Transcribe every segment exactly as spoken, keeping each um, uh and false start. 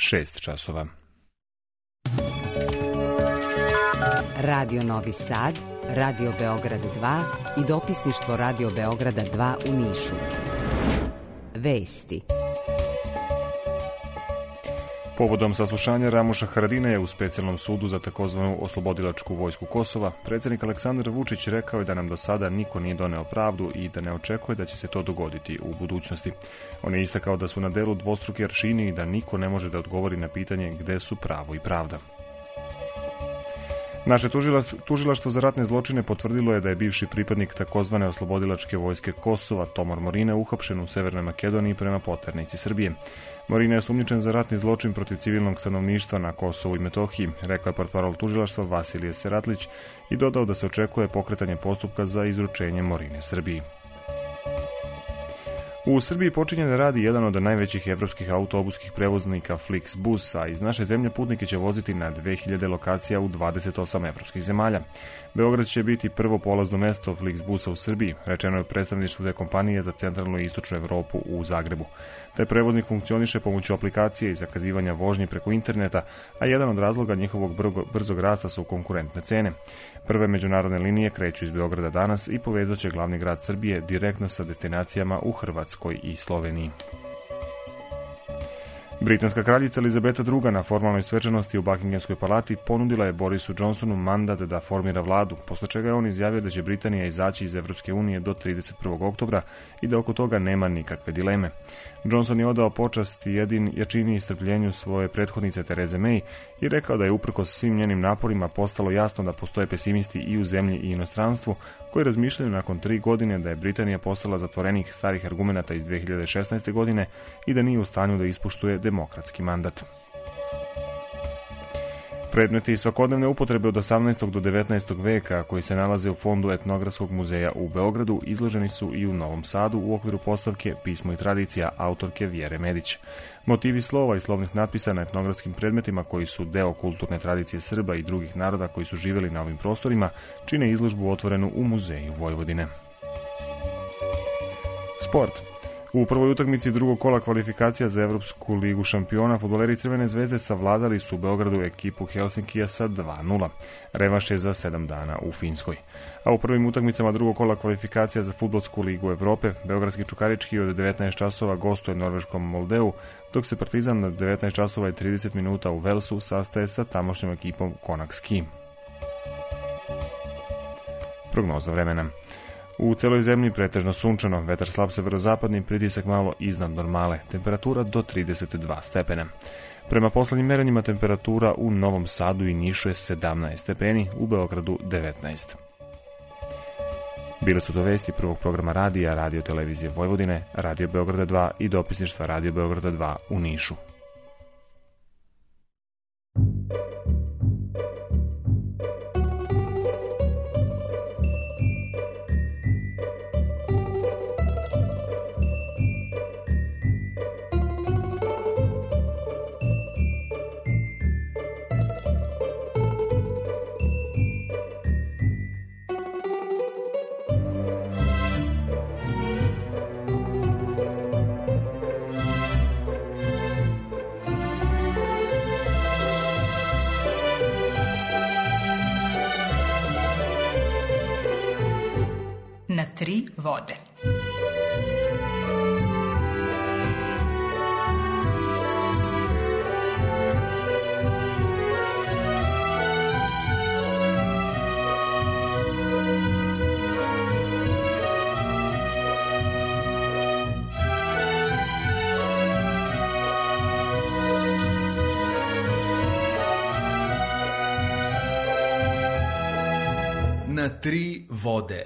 šest časova. Radio Novi Sad, Radio Beograd dva i dopisništvo Radio Beograda dva u Nišu. Vesti. Povodom saslušanja Ramuša Haradinaja u specijalnom sudu za takozvanu oslobodilačku vojsku Kosova, predsjednik Aleksandar Vučić rekao je da nam do sada niko nije doneo pravdu i da ne očekuje da će se to dogoditi u budućnosti. On je istakao da su na delu dvostruki aršini i da niko ne može da odgovori na pitanje gde su pravo i pravda. Naše tužilaštvo za ratne zločine potvrdilo je da je bivši pripadnik takozvane oslobodilačke vojske Kosova Tomor Morina uhapšen u Severnoj Makedoniji prema poternici Srbije. Morina je osumnjičen za ratni zločin protiv civilnog stanovništva na Kosovu i Metohiji, rekao je portparol tužilaštva Vasilije Seratlić i dodao da se očekuje pokretanje postupka za izručenje Morine Srbiji. U Srbiji počinje da radi jedan od najvećih evropskih autobuskih prevoznika Flixbus, a iz naše zemlje putnike će voziti na dve hiljade lokacija u dvadeset osam evropskih zemalja. Beograd će biti prvo polazno mesto Flixbusa u Srbiji, rečeno je u predstavništvu te kompanije za centralnu i istočnu Evropu u Zagrebu. Taj prevoznik funkcioniše pomoću aplikacije i zakazivanja vožnji preko interneta, a jedan od razloga njihovog brzog rasta su konkurentne cene. Prve međunarodne linije kreću iz Beograda danas i povezat će glavni grad Srbije direktno sa destinacijama u Hrvatskoj i Sloveniji. Britanska kraljica Elizabeta druga na formalnoj svečanosti u Buckinghamskoj palati ponudila je Borisu Johnsonu mandat da formira vladu, posle čega je on izjavio da će Britanija izaći iz Evropske unije do trideset prvog oktobra i da oko toga nema nikakve dileme. Johnson je odao počast jedin jačini i strpljenju svoje prethodnice Tereze May i rekao da je uprkos svim njenim naporima postalo jasno da postoje pesimisti i u zemlji i inostranstvu koji razmišljaju nakon tri godine da je Britanija postala zatvorenik starih argumenata iz dve hiljade šesnaeste. godine i da nije u stanju da ispoštuje demokratski mandat. Predmeti svakodnevne upotrebe od osamnaestog do devetnaestog veka koji se nalaze u fondu Etnografskog muzeja u Beogradu izloženi su i u Novom Sadu u okviru postavke Pismo i tradicija autorke Vjere Medić. Motivi slova i slovnih natpisa na etnografskim predmetima koji su deo kulturne tradicije Srba i drugih naroda koji su živjeli na ovim prostorima čine izložbu otvorenu u Muzeju Vojvodine. Sport. U prvoj utakmici drugog kola kvalifikacija za Evropsku ligu šampiona fudbaleri Crvene zvezde savladali su u Beogradu ekipu Helsinkija sa dva nula. Revanš je za sedam dana u Finskoj. A u prvim utakmicama drugog kola kvalifikacija za Fudbalsku ligu Evrope, beogradski Čukarički od devetnaest časova gostuje norveškom Moldeu, dok se Partizan na devetnaest časova i trideset minuta u Velsu sastaje sa tamošnjom ekipom Konak Ski. Prognoza vremena. U celoj zemlji pretežno sunčano, vetar slab severozapadni, pritisak malo iznad normale, temperatura do trideset dva stepena. Prema poslednjim merenjima temperatura u Novom Sadu i Nišu je sedamnaest stepeni, u Beogradu devetnaest. Bile su to vesti prvog programa radija, Radio Televizije Vojvodine, Radio Beograda dva i dopisništva Radio Beograda dva u Nišu. Na tri vode. Na tri vode.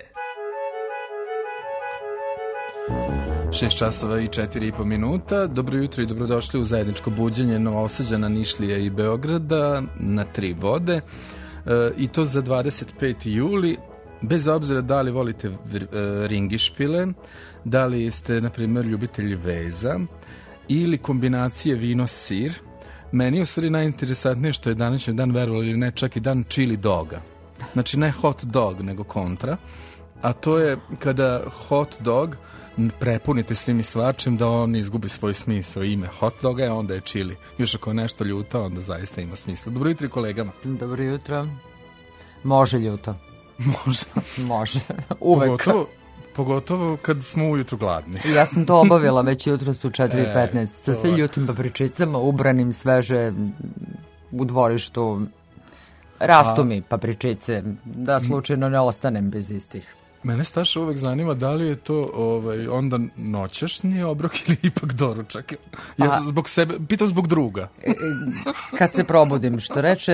šest časova i četiri i po minuta. Dobro jutro i dobrodošli u zajedničko buđenje Novosađana, Nišlija i Beograda na tri vode. E, I to za dvadeset peti juli. Bez obzira da li volite ringišpile, da li ste, na primjer, ljubitelji veza ili kombinacije vino-sir, meni je u stvari najinteresantnije što je današnji dan, verovali ili ne, čak i dan chili doga. Znači ne hot dog, nego kontra. a to je kada hot dog prepunite svim i svačim da on izgubi svoj smisao. Ime hot doga je, onda je chili. Još ako je nešto ljuto, onda zaista ima smisla. Dobro jutro i kolegama. Dobro jutro. Može ljuto. Može. Može. Uvek. Pogotovo, pogotovo kad smo ujutru gladni. Ja sam to obavila već jutro su četiri i petnaest sa sve ljutim papričicama, ubranim sveže u dvorištu. Rastu mi papričice, da slučajno ne ostanem bez istih. Mene, Staša, uvek zanima da li je to ovaj, onda noćašnji obrok ili ipak doručak. Ja sam zbog sebe, pitam zbog druga. Kad se probudim, što reče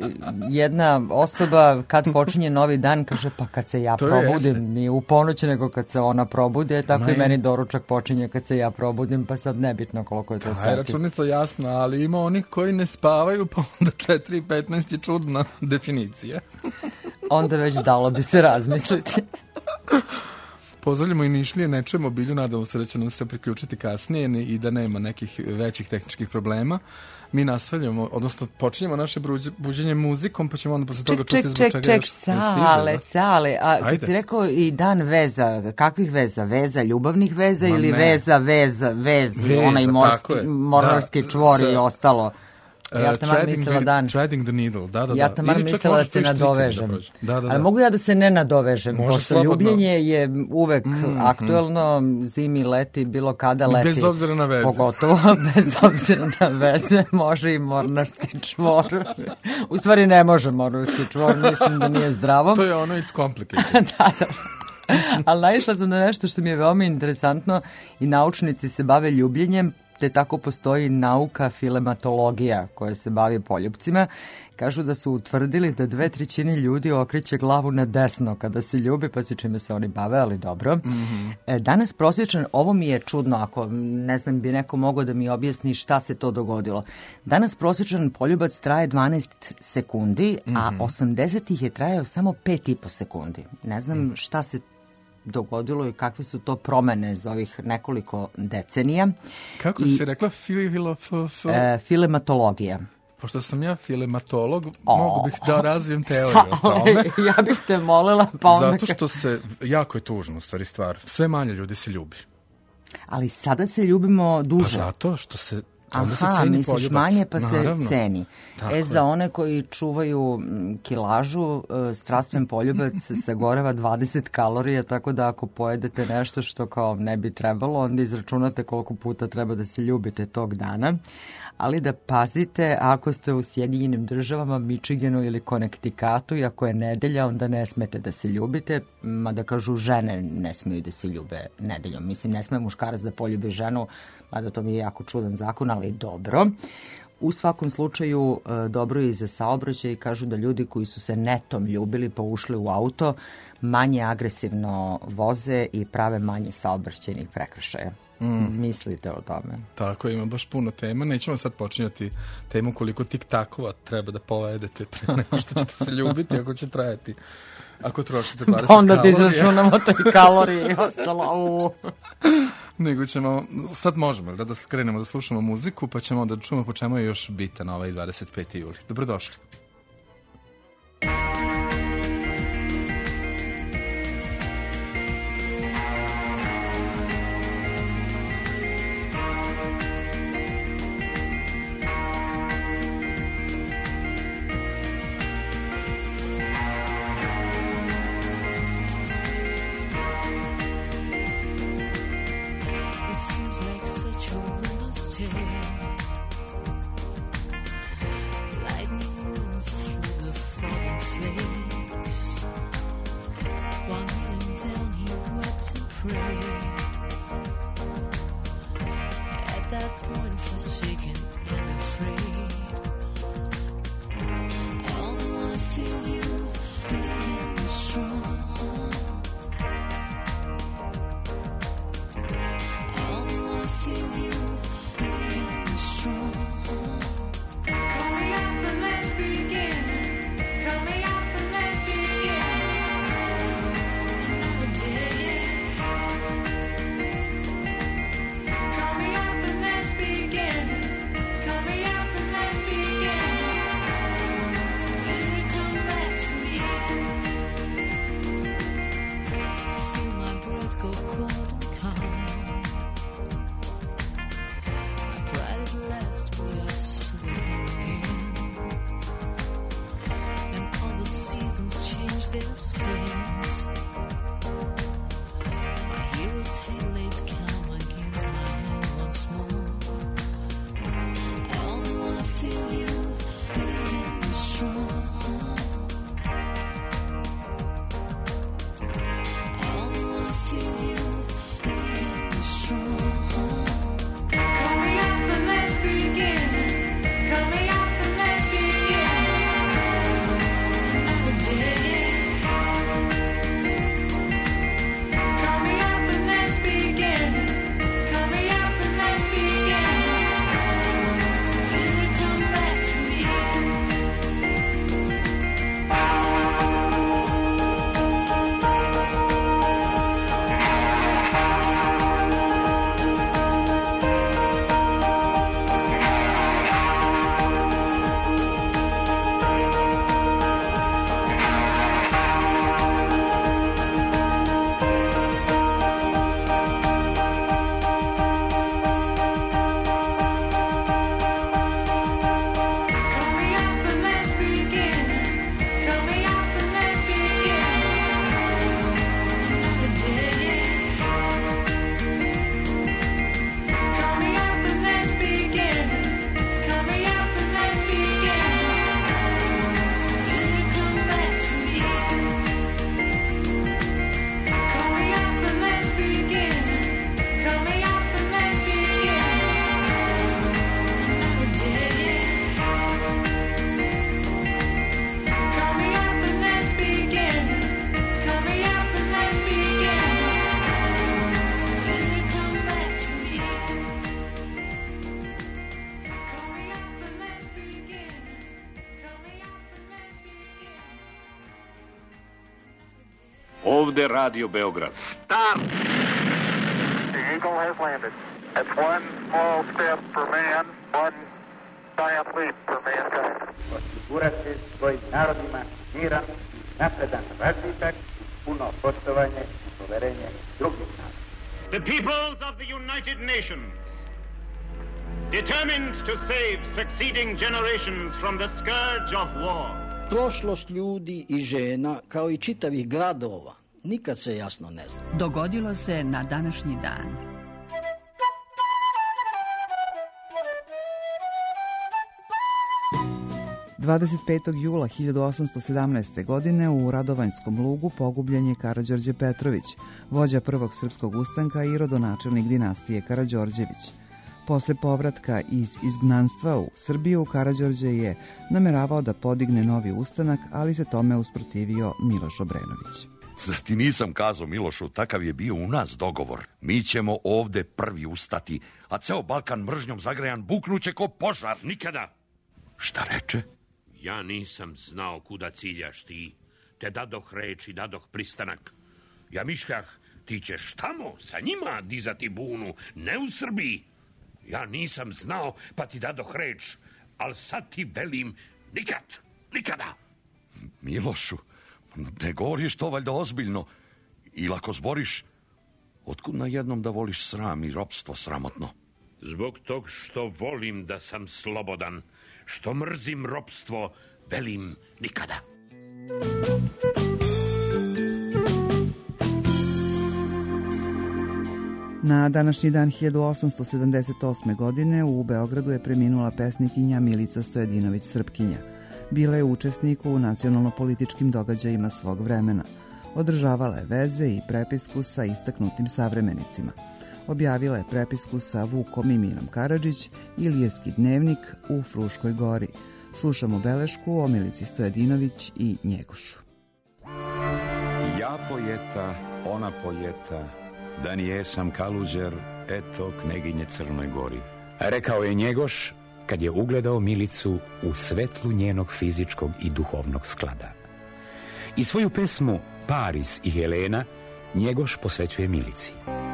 jedna osoba, kad počinje novi dan, kaže pa kad se ja to probudim, jeste. Nije u ponoć nego kad se ona probudi, tako Ma i meni doručak počinje kad se ja probudim, pa sad nebitno koliko je to sati. Aj, računica jasna, ali ima oni koji ne spavaju, pa onda četiri i petnaest je čudna definicija. Onda već dalo bi se razmisliti. Pozdravljamo i Nišlije, ne čujemo Bilju, nadamo se da će nam se priključiti kasnije i da nema nekih većih tehničkih problema. Mi nastavljamo, odnosno počinjemo naše buđenje muzikom, pa ćemo onda posle toga čuti zbog čega ček, ček, još stiže. Sale, da? sale, a kad si rekao i dan veza, kakvih veza? Veza, ljubavnih veza Ma ili ne. veza, veza, vez, veza, onaj morski, morski da, čvor i ostalo? Ja tamar mislila dan. Treading the needle, da, da, da. Ja tamar mislila da se nadovežem. Da, da, da. Ali mogu ja da se ne nadovežem. Pošto ljubljenje je uvek mm, aktuelno, zimi, leti, bilo kada leti. Bez obzira na veze. Pogotovo, bez obzira na veze, može i mornarski čvor. U stvari ne može mornarski čvor, mislim da nije zdravo. To je ono, it's complicated. Da, da. Ali naišla sam na nešto što mi je veoma interesantno i naučnici se bave ljubljenjem, te tako postoji nauka filematologija koja se bavi poljupcima. Kažu da su utvrdili da dve trećine ljudi okreće glavu na desno kada se ljubi, pa se čime se oni bave, ali dobro. Mm-hmm. Danas prosječan, ovo mi je čudno, ako ne znam bi neko mogao da mi objasni šta se to dogodilo. Danas prosječan poljubac traje dvanaest sekundi, mm-hmm. a osamdesetih je trajao samo pet i po sekundi. Ne znam mm-hmm. šta se dogodilo i kakve su to promene za ovih nekoliko decenija. Kako I, si rekla? Filo, f, f... E, filematologija. Pošto sam ja filematolog, o, mogu bih da razvijem teoriju sale, o tome. Ja bih te molila, pa onda... Zato što se, jako je tužno u stvari stvar, sve manje ljudi se ljubi. Ali sada se ljubimo duže. Pa zato što se... Aha, misliš manje pa Naravno. se ceni. Tako e, za one koji čuvaju kilažu, strastven poljubac se sagoreva dvadeset kalorija, tako da ako pojedete nešto što kao ne bi trebalo, onda izračunate koliko puta treba da se ljubite tog dana. Ali da pazite, ako ste u Sjedinjenim državama, Michiganu ili Connecticutu i ako je nedelja, onda ne smete da se ljubite, mada kažu žene ne smeju da se ljube nedeljom. Mislim, ne sme muškarac da poljubi ženu, mada to mi je jako čudan zakon, ali dobro. U svakom slučaju dobro je i za saobraćaj i kažu da ljudi koji su se netom ljubili pa ušli u auto manje agresivno voze i prave manje saobraćajnih prekršaja. Mm. Mislite o tome? Tako, ima baš puno tema. Nećemo sad počinjati temu koliko tik-takova treba da povedete pre nego što ćete se ljubiti ako će trajati. Ako trošite dvadeset kalorija. Onda ti izračunamo te kalorije i ostalo. Nego ćemo, sad možemo da, da skrenemo da slušamo muziku, pa ćemo da čujemo po čemu je još bitan ovaj dvadeset peti juli. Dobrodošli. Lightning Ovde Radio Beograd. Stop! The Eagle has landed. That's one small step for man, one giant leap for mankind. Osigurati svojim narodima miran, napredan razvitak, puno poštovanje i poverenje drugih naroda. The peoples of the United Nations, determined to save succeeding generations from the scourge of war. Prošlost ljudi i žena, kao i čitavih gradova, nikad se jasno ne zna. Dogodilo se na današnji dan. dvadeset petog jula hiljadu osamsto sedamnaeste. godine u Radovanjskom lugu pogubljen je Karađorđe Petrović, vođa prvog srpskog ustanka i rodonačelnik dinastije Karađorđević. Posle povratka iz izgnanstva u Srbiju, Karađorđe je nameravao da podigne novi ustanak, ali se tome usprotivio Miloš Obrenović. Zar ti nisam kazao, Milošu, takav je bio u nas dogovor. Mi ćemo ovde prvi ustati, a ceo Balkan mržnjom zagrejan buknuće ko požar. Nikada. Šta reče? Ja nisam znao kuda ciljaš ti, te dadoh reč i dadoh pristanak. Ja mišljah, ti ćeš tamo sa njima dizati bunu, ne u Srbiji. Ja nisam znao, pa ti dadoh reč, ali sad ti velim nikad, nikada. Milošu, ne govoriš to valjda ozbiljno. Ili ako zboriš, otkud na jednom da voliš sram i ropstvo sramotno? Zbog tog što volim da sam slobodan, što mrzim ropstvo, velim nikada. Na današnji dan hiljadu osamsto sedamdeset osme. godine u Beogradu je preminula pesnikinja Milica Stojadinović Srpkinja. Bila je učesnik u nacionalno-političkim događajima svog vremena. Održavala je veze i prepisku sa istaknutim savremenicima. Objavila je prepisku sa Vukom i Mirom Karadžić i lirski dnevnik U Fruškoj gori. Slušamo belešku o Milici Stojadinović i Njegošu. Ja pojeta, ona pojeta, da nijesam kaluđer, eto kneginje Crnoj Gori. Rekao je Njegoš kad je ugledao Milicu u svetlu njenog fizičkog i duhovnog sklada. I svoju pesmu Paris i Helena Njegoš posvećuje Milici.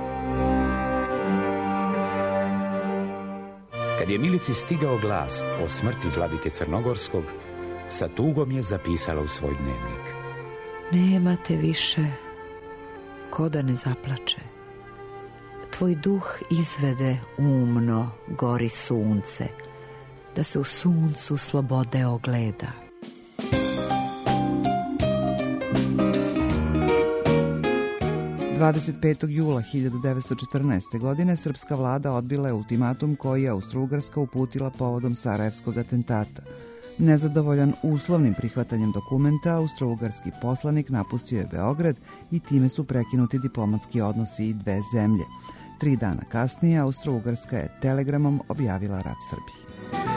Kad je Milici stigao glas o smrti vladike Crnogorskog, sa tugom je zapisala u svoj dnevnik. Nema te više, ko da ne zaplače. Tvoj duh izvede umno, gori sunce, da se u suncu slobode ogleda. dvadeset petog jula hiljadu devetsto četrnaeste. godine srpska vlada odbila je ultimatum koji je Austro-Ugarska uputila povodom Sarajevskog atentata. Nezadovoljan uslovnim prihvatanjem dokumenta, austro-ugarski poslanik napustio je Beograd i time su prekinuti diplomatski odnosi i dve zemlje. Tri dana kasnije Austro-Ugarska je telegramom objavila rat Srbiji.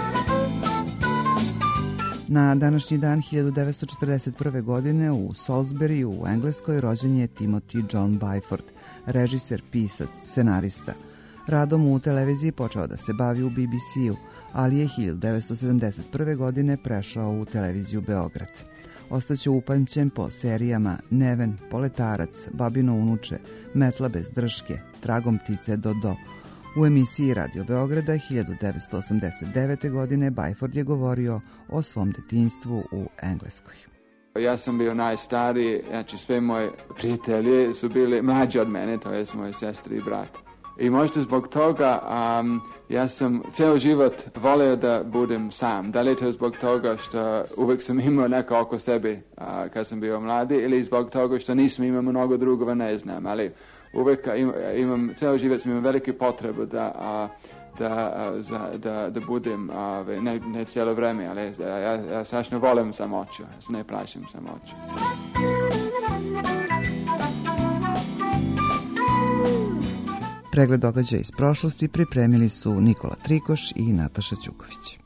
Na današnji dan hiljadu devetsto četrdeset prve. godine u Salisburyu u Engleskoj rođen je Timothy John Byford, režiser, pisac, scenarista. Radom u televiziji počeo da se bavi u B B C-u, ali je hiljadu devetsto sedamdeset prve. godine prešao u televiziju Beograd. Ostaće upamćen po serijama Neven, Poletarac, Babino unuče, Metla bez drške, Tragom ptice Dodo. U emisiji Radio Beograda hiljadu devetsto osamdeset devete. godine Byford je govorio o svom detinjstvu u Engleskoj. Ja sam bio najstariji, znači sve moje prijatelji su bili mlađi od mene, to je moje sestre i brat. I možda zbog toga um, ja sam cijel život volio da budem sam. Da li je to zbog toga što uvijek sam imao neko oko sebe uh, kad sam bio mladi ili zbog toga što nisam imao mnogo drugova, ne znam. Ali uvijek im, imam, cijel život sam imao velike potrebu da, uh, da, uh, za, da, da budem, uh, ne, ne cijelo vreme, ali ja, ja strašno volim samoću, ja se ne plašim samoću. Pregled događaja iz prošlosti pripremili su Nikola Trikoš i Nataša Ćuković.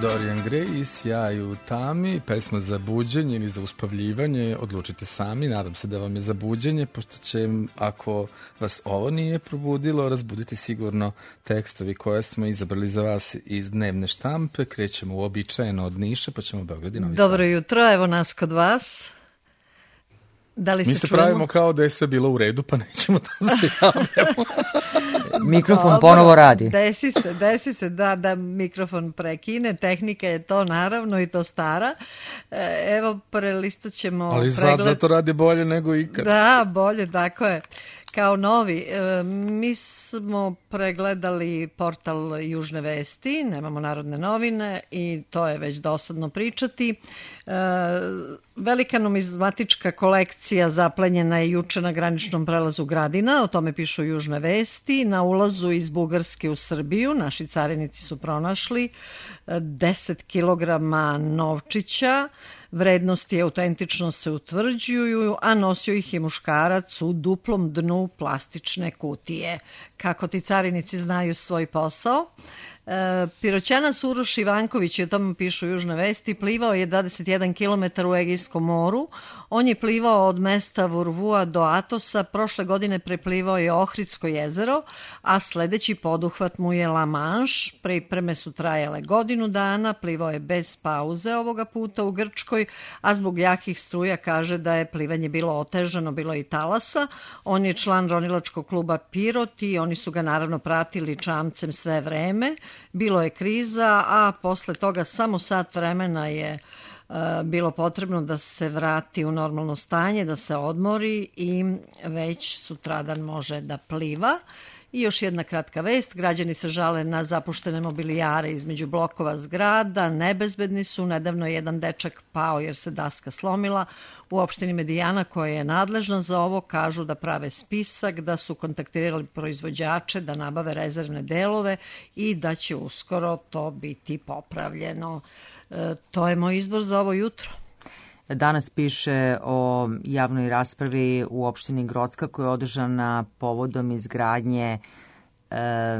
Dorian Gray i Sjaj u tami, pesma za buđenje ili za uspavljivanje, odlučite sami, nadam se da vam je za buđenje, pošto će, ako vas ovo nije probudilo, razbuditi sigurno tekstovi koje smo izabrali za vas iz dnevne štampe. Krećemo uobičajeno od Niša, pa ćemo Beograd i Novi Sad. Dobro jutro, evo nas kod vas. Da li Mi se, se čujemo? pravimo kao da je sve bilo u redu, pa nećemo da se javljamo. Mikrofon Dobro, ponovo radi. Desi se, desi se da, da mikrofon prekine, tehnika je to naravno i to stara. E, Evo, prelistat ćemo Ali pregled. sad zato radi bolje nego ikad. Da, bolje, tako je. Kao novi, e, mi smo pregledali portal Južne vesti, nemamo Narodne novine i to je već dosadno pričati. E, velika numizmatička kolekcija zaplenjena je juče na graničnom prelazu Gradina, o tome pišu Južne vesti. Na ulazu iz Bugarske u Srbiju naši carinici su pronašli deset kilograma novčića. Vrednosti i autentičnost se utvrđuju, a nosio ih je muškarac u duplom dnu plastične kutije. Kako ti carinici znaju svoj posao? E, Piroćanac Uroš Ivanković, o tome pišu Južne vesti, plivao je dvadeset jedan kilometara u Egejskom moru. On je plivao od mesta Vurvua do Atosa, prošle godine preplivao je Ohridsko jezero, a sledeći poduhvat mu je La Manche. Pripreme su trajale godinu dana, plivao je bez pauze ovoga puta u Grčkoj, a zbog jakih struja kaže da je plivanje bilo otežano, bilo i talasa. On je član ronilačkog kluba Pirot i oni su ga naravno pratili čamcem sve vreme. Bilo je kriza, a posle toga samo sat vremena je uh, bilo potrebno da se vrati u normalno stanje, da se odmori i već sutradan može da pliva. I još jedna kratka vest, građani se žale na zapuštene mobilijare između blokova zgrada, nebezbedni su, nedavno je jedan dečak pao jer se daska slomila. U opštini Medijana koja je nadležna za ovo kažu da prave spisak, da su kontaktirali proizvođače, da nabave rezervne delove i da će uskoro to biti popravljeno. E, to je moj izbor za ovo jutro. Danas piše o javnoj raspravi u opštini Grocka koja je održana povodom izgradnje e,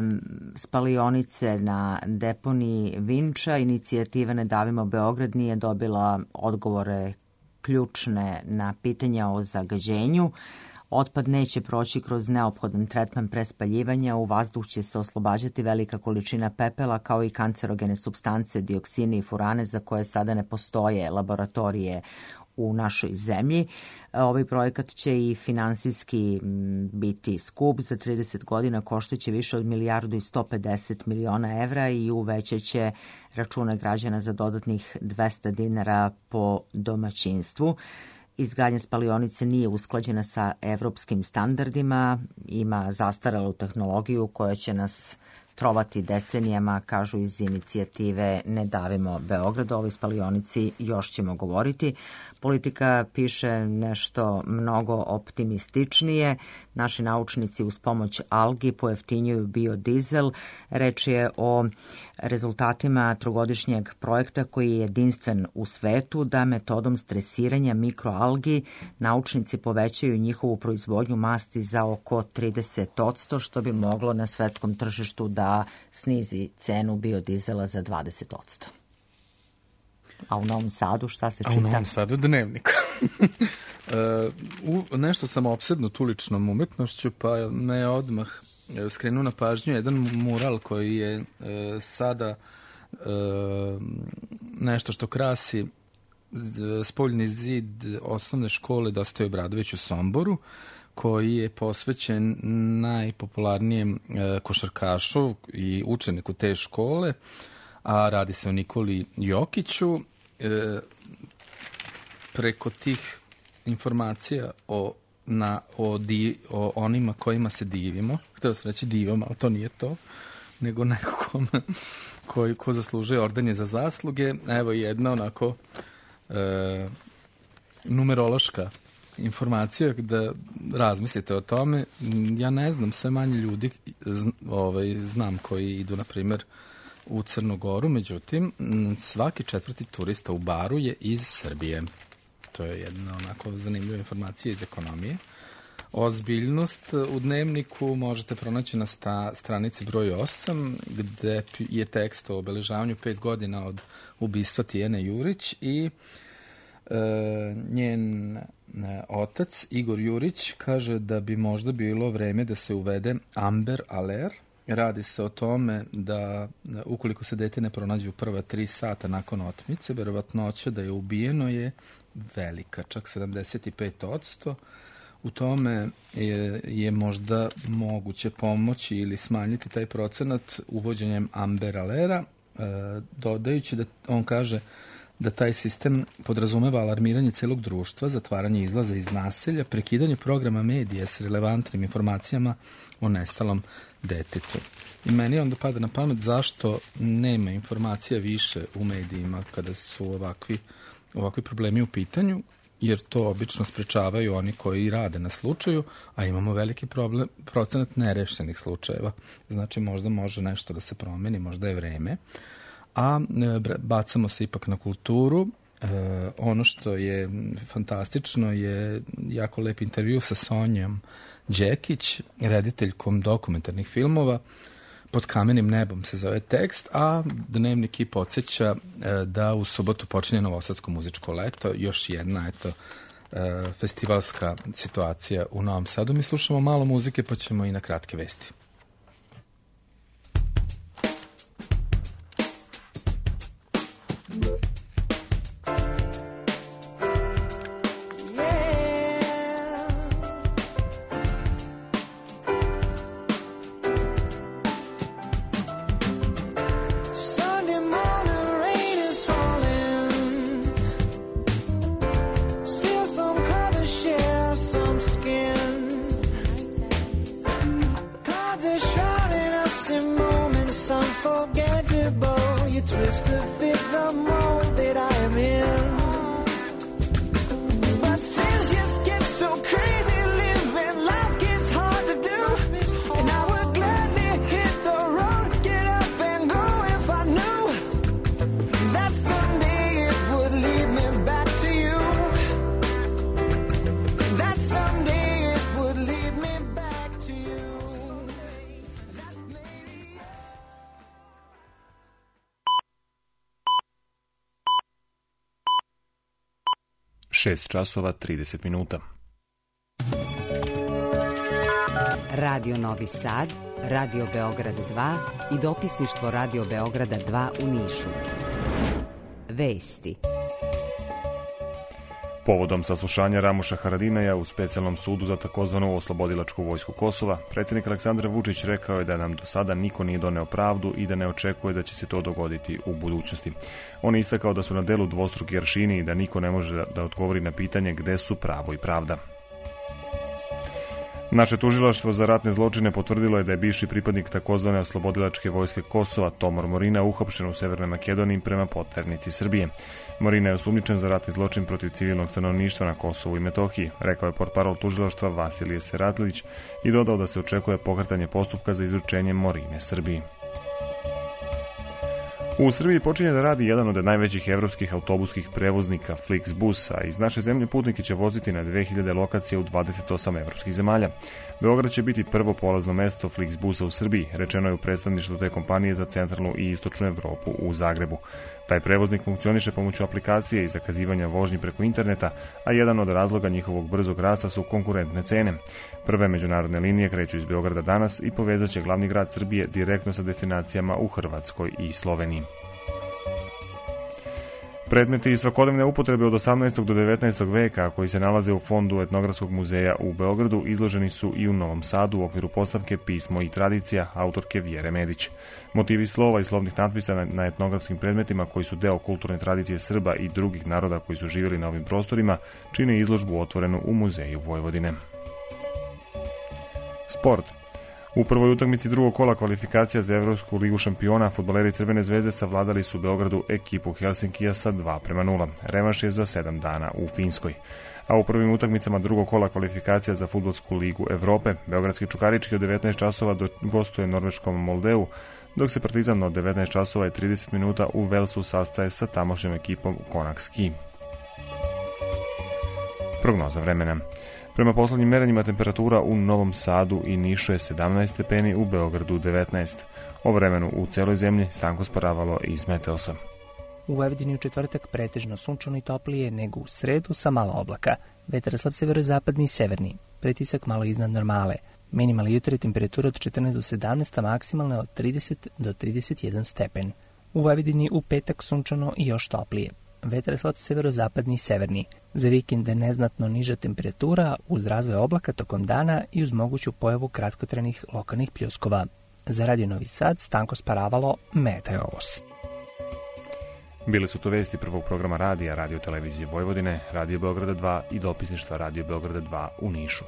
spalionice na deponiji Vinča. Inicijativa Ne davimo Beograd nije dobila odgovore ključne na pitanja o zagađenju. Otpad neće proći kroz neophodan tretman prespaljivanja, u vazduh će se oslobađati velika količina pepela kao i kancerogene supstance, dioksine i furane za koje sada ne postoje laboratorije u našoj zemlji. Ovaj projekat će i finansijski biti skup, za trideset godina koštaće više od milijardu i sto pedeset miliona evra i uvećaće račune građana za dodatnih dvesta dinara po domaćinstvu. Izgradnja spalionice nije usklađena sa evropskim standardima, ima zastaralu tehnologiju koja će nas trovati decenijama, kažu iz inicijative Ne davimo Beograd. O ovoj spalionici još ćemo govoriti. Politika piše nešto mnogo optimističnije. Naši naučnici uz pomoć algi pojeftinjuju biodizel. Reč je o rezultatima trogodišnjeg projekta koji je jedinstven u svetu, da metodom stresiranja mikroalgi naučnici povećaju njihovu proizvodnju masti za oko trideset posto, što bi moglo na svetskom tržištu da snizi cenu biodizela za dvadeset posto. A u Novom Sadu šta se čita? A u Novom Sadu Dnevnik. uh, u, nešto sam opsednut uličnom umetnošću, pa ne odmah skrenuo na pažnju jedan mural koji je uh, sada uh, nešto što krasi spoljni zid osnovne škole Dostoje Obradović u Somboru, koji je posvećen najpopularnijem e, košarkašu i učeniku te škole, a radi se o Nikoli Jokiću. E, preko tih informacija o, na, o, di, o onima kojima se divimo, htio sam reći divamo, ali to nije to, nego nekom koji, ko zaslužuje ordenje za zasluge. Evo jedna onako e, numerološka informacija da razmislite o tome. Ja ne znam, sve manje ljudi ovaj, znam koji idu, na primjer, u Crnu Goru, međutim, svaki četvrti turista u Baru je iz Srbije. To je jedna onako zanimljiva informacija iz ekonomije. ozbiljnost u Dnevniku možete pronaći na sta, stranici broj osam, gde je tekst o obeležavanju pet godina od ubistva Tijene Jurić i e, njen e, otac Igor Jurić kaže da bi možda bilo vreme da se uvede Amber Alert. Radi se o tome da ukoliko se dete ne pronađe u prva tri sata nakon otmice, verovatnoća da je ubijeno je velika, čak sedamdeset pet posto. U tome je, je možda moguće pomoći ili smanjiti taj procenat uvođenjem Amber Alera, e, dodajući da on kaže da taj sistem podrazumeva alarmiranje celog društva, zatvaranje izlaza iz naselja, prekidanje programa medija s relevantnim informacijama o nestalom detetu. I meni onda pada na pamet zašto nema informacija više u medijima kada su ovakvi, ovakvi problemi u pitanju, jer to obično sprečavaju oni koji rade na slučaju, a imamo veliki problem, procenat nerešenih slučajeva. Znači možda može nešto da se promeni, možda je vreme. A e, bacamo se ipak na kulturu. E, ono što je fantastično je jako lep intervju sa Sonjom Đekić, rediteljkom dokumentarnih filmova. Pod kamenim nebom se zove tekst, a Dnevnik i podsjeća e, da u subotu počinje Novosadsko muzičko leto, još jedna eto, e, festivalska situacija u Novom Sadu. Mi slušamo malo muzike, pa ćemo i na kratke vesti. šest časova trideset minuta. Radio Novi Sad, Radio Beograd dva i dopisništvo Radio Beograda dva u Nišu. Vesti. Povodom saslušanja Ramuša Haradinaja u specijalnom sudu za takozvanu oslobodilačku vojsku Kosova, predsjednik Aleksandar Vučić rekao je da nam do sada niko nije doneo pravdu i da ne očekuje da će se to dogoditi u budućnosti. On je istakao da su na delu dvostruki aršini i da niko ne može da odgovori na pitanje gde su pravo i pravda. Naše tužilaštvo za ratne zločine potvrdilo je da je bivši pripadnik takozvane oslobodilačke vojske Kosova Tomor Morina uhapšen u Severnoj Makedoniji prema poternici Srbije. Morina je osumnjičen za ratni zločin protiv civilnog stanovništva na Kosovu i Metohiji, rekao je portparol tužilaštva Vasilije Seratlić i dodao da se očekuje pokretanje postupka za izručenje Morine Srbiji. U Srbiji počinje da radi jedan od najvećih evropskih autobuskih prevoznika Flixbus, a iz naše zemlje putnike će voziti na dve hiljade lokacija u dvadeset osam evropskih zemalja. Beograd će biti prvo polazno mesto Flixbusa u Srbiji, rečeno je u predstavništvu te kompanije za centralnu i istočnu Evropu u Zagrebu. Taj prevoznik funkcioniše pomoću aplikacije i zakazivanja vožnji preko interneta, a jedan od razloga njihovog brzog rasta su konkurentne cene. Prve međunarodne linije kreću iz Beograda danas i povezat će glavni grad Srbije direktno sa destinacijama u Hrvatskoj i Sloveniji. Predmeti svakodnevne upotrebe od osamnaestog do devetnaestog veka koji se nalaze u fondu Etnografskog muzeja u Beogradu izloženi su i u Novom Sadu u okviru postavke Pismo i tradicija autorke Vjere Medić. Motivi slova i slovnih natpisa na, na etnografskim predmetima koji su deo kulturne tradicije Srba i drugih naroda koji su živjeli na ovim prostorima čine izložbu otvorenu u Muzeju Vojvodine. Sport. U prvoj utakmici drugog kola kvalifikacija za Evropsku ligu šampiona fudbaleri Crvene zvezde savladali su Beogradu ekipu Helsinkija sa dva prema nula. Revanš je za sedam dana u Finskoj. A u prvim utakmicama drugog kola kvalifikacija za Fudbalsku ligu Evrope, beogradski Čukarički od devetnaest časova gostuje norveškom Moldeu, dok se Partizan od devetnaest časova i trideset minuta u Velsu sastaje sa tamošnjom ekipom Konak Ski. Prognoza vremena. Prema poslednjim merenjima temperatura u Novom Sadu i Nišu je sedamnaest stepeni, u Beogradu devetnaest. O vremenu u celoj zemlji Stanko Sparavalo iz Meteosa. U Vojvodini u četvrtak pretežno sunčano i toplije nego u sredu sa malo oblaka. Vetar slab severozapadni i severni. Pritisak malo iznad normale. Minimalna jutra je temperatura od četrnaest do sedamnaest, a maksimalna od trideset do trideset jedan stepen. U Vojvodini u petak sunčano i još toplije. Vetar slab severozapadni i severni. Za vikend neznatno niža temperatura uz razvoj oblaka tokom dana i uz moguću pojavu kratkotrenih lokalnih pljuskova. Za Radio Novi Sad, Stanko Sparavalo, Meteos. Bile su to vesti prvog programa radija, Radio televizije Vojvodine, Radio Beograda dva i dopisništva Radio Beograda dva u Nišu.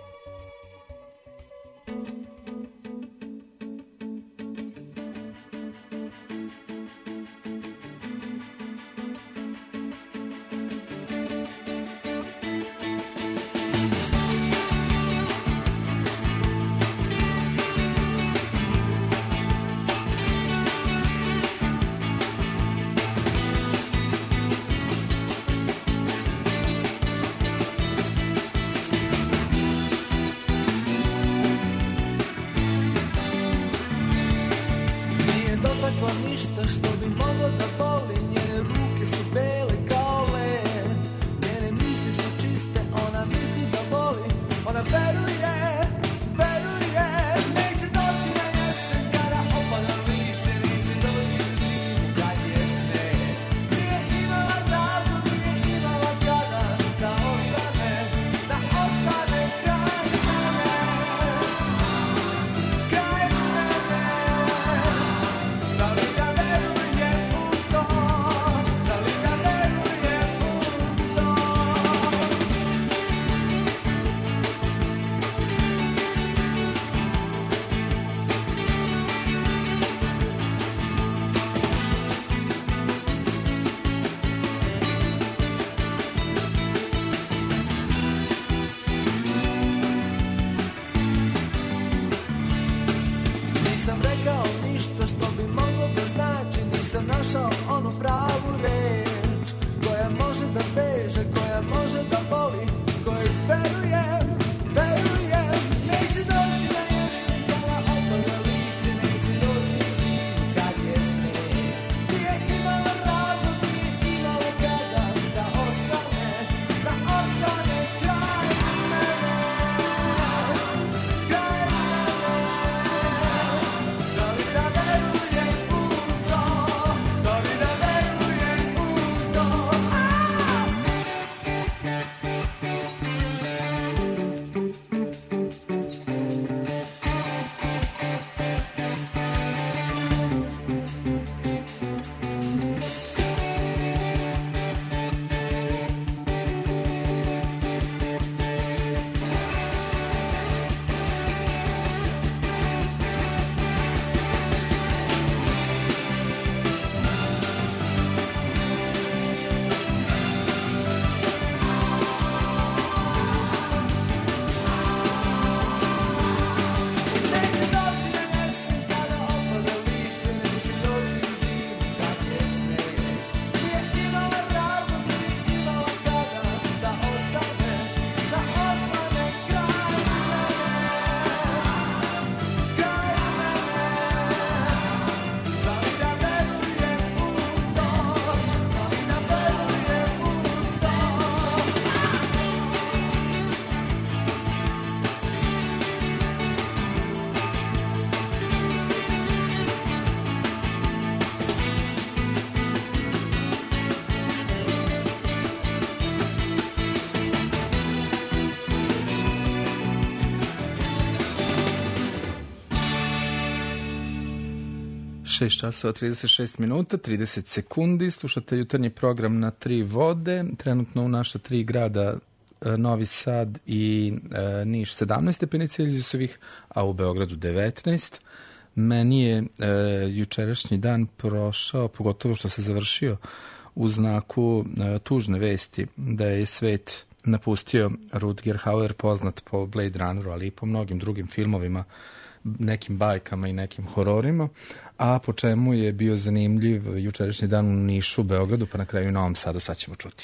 šest časova trideset šest minuta, trideset sekundi, slušate jutarnji program na tri vode, trenutno u naša tri grada Novi Sad i e, Niš sedamnaest stepeni Celzijusovih, a u Beogradu devetnaest. Meni je e, jučerašnji dan prošao, pogotovo što se završio, u znaku e, tužne vesti da je svet napustio Rutger Hauer, poznat po Blade Runneru, ali i po mnogim drugim filmovima, nekim bajkama i nekim hororima, a po čemu je bio zanimljiv jučerašnji dan u Nišu, Beogradu, pa na kraju i Novom Sadu, sad ćemo čuti.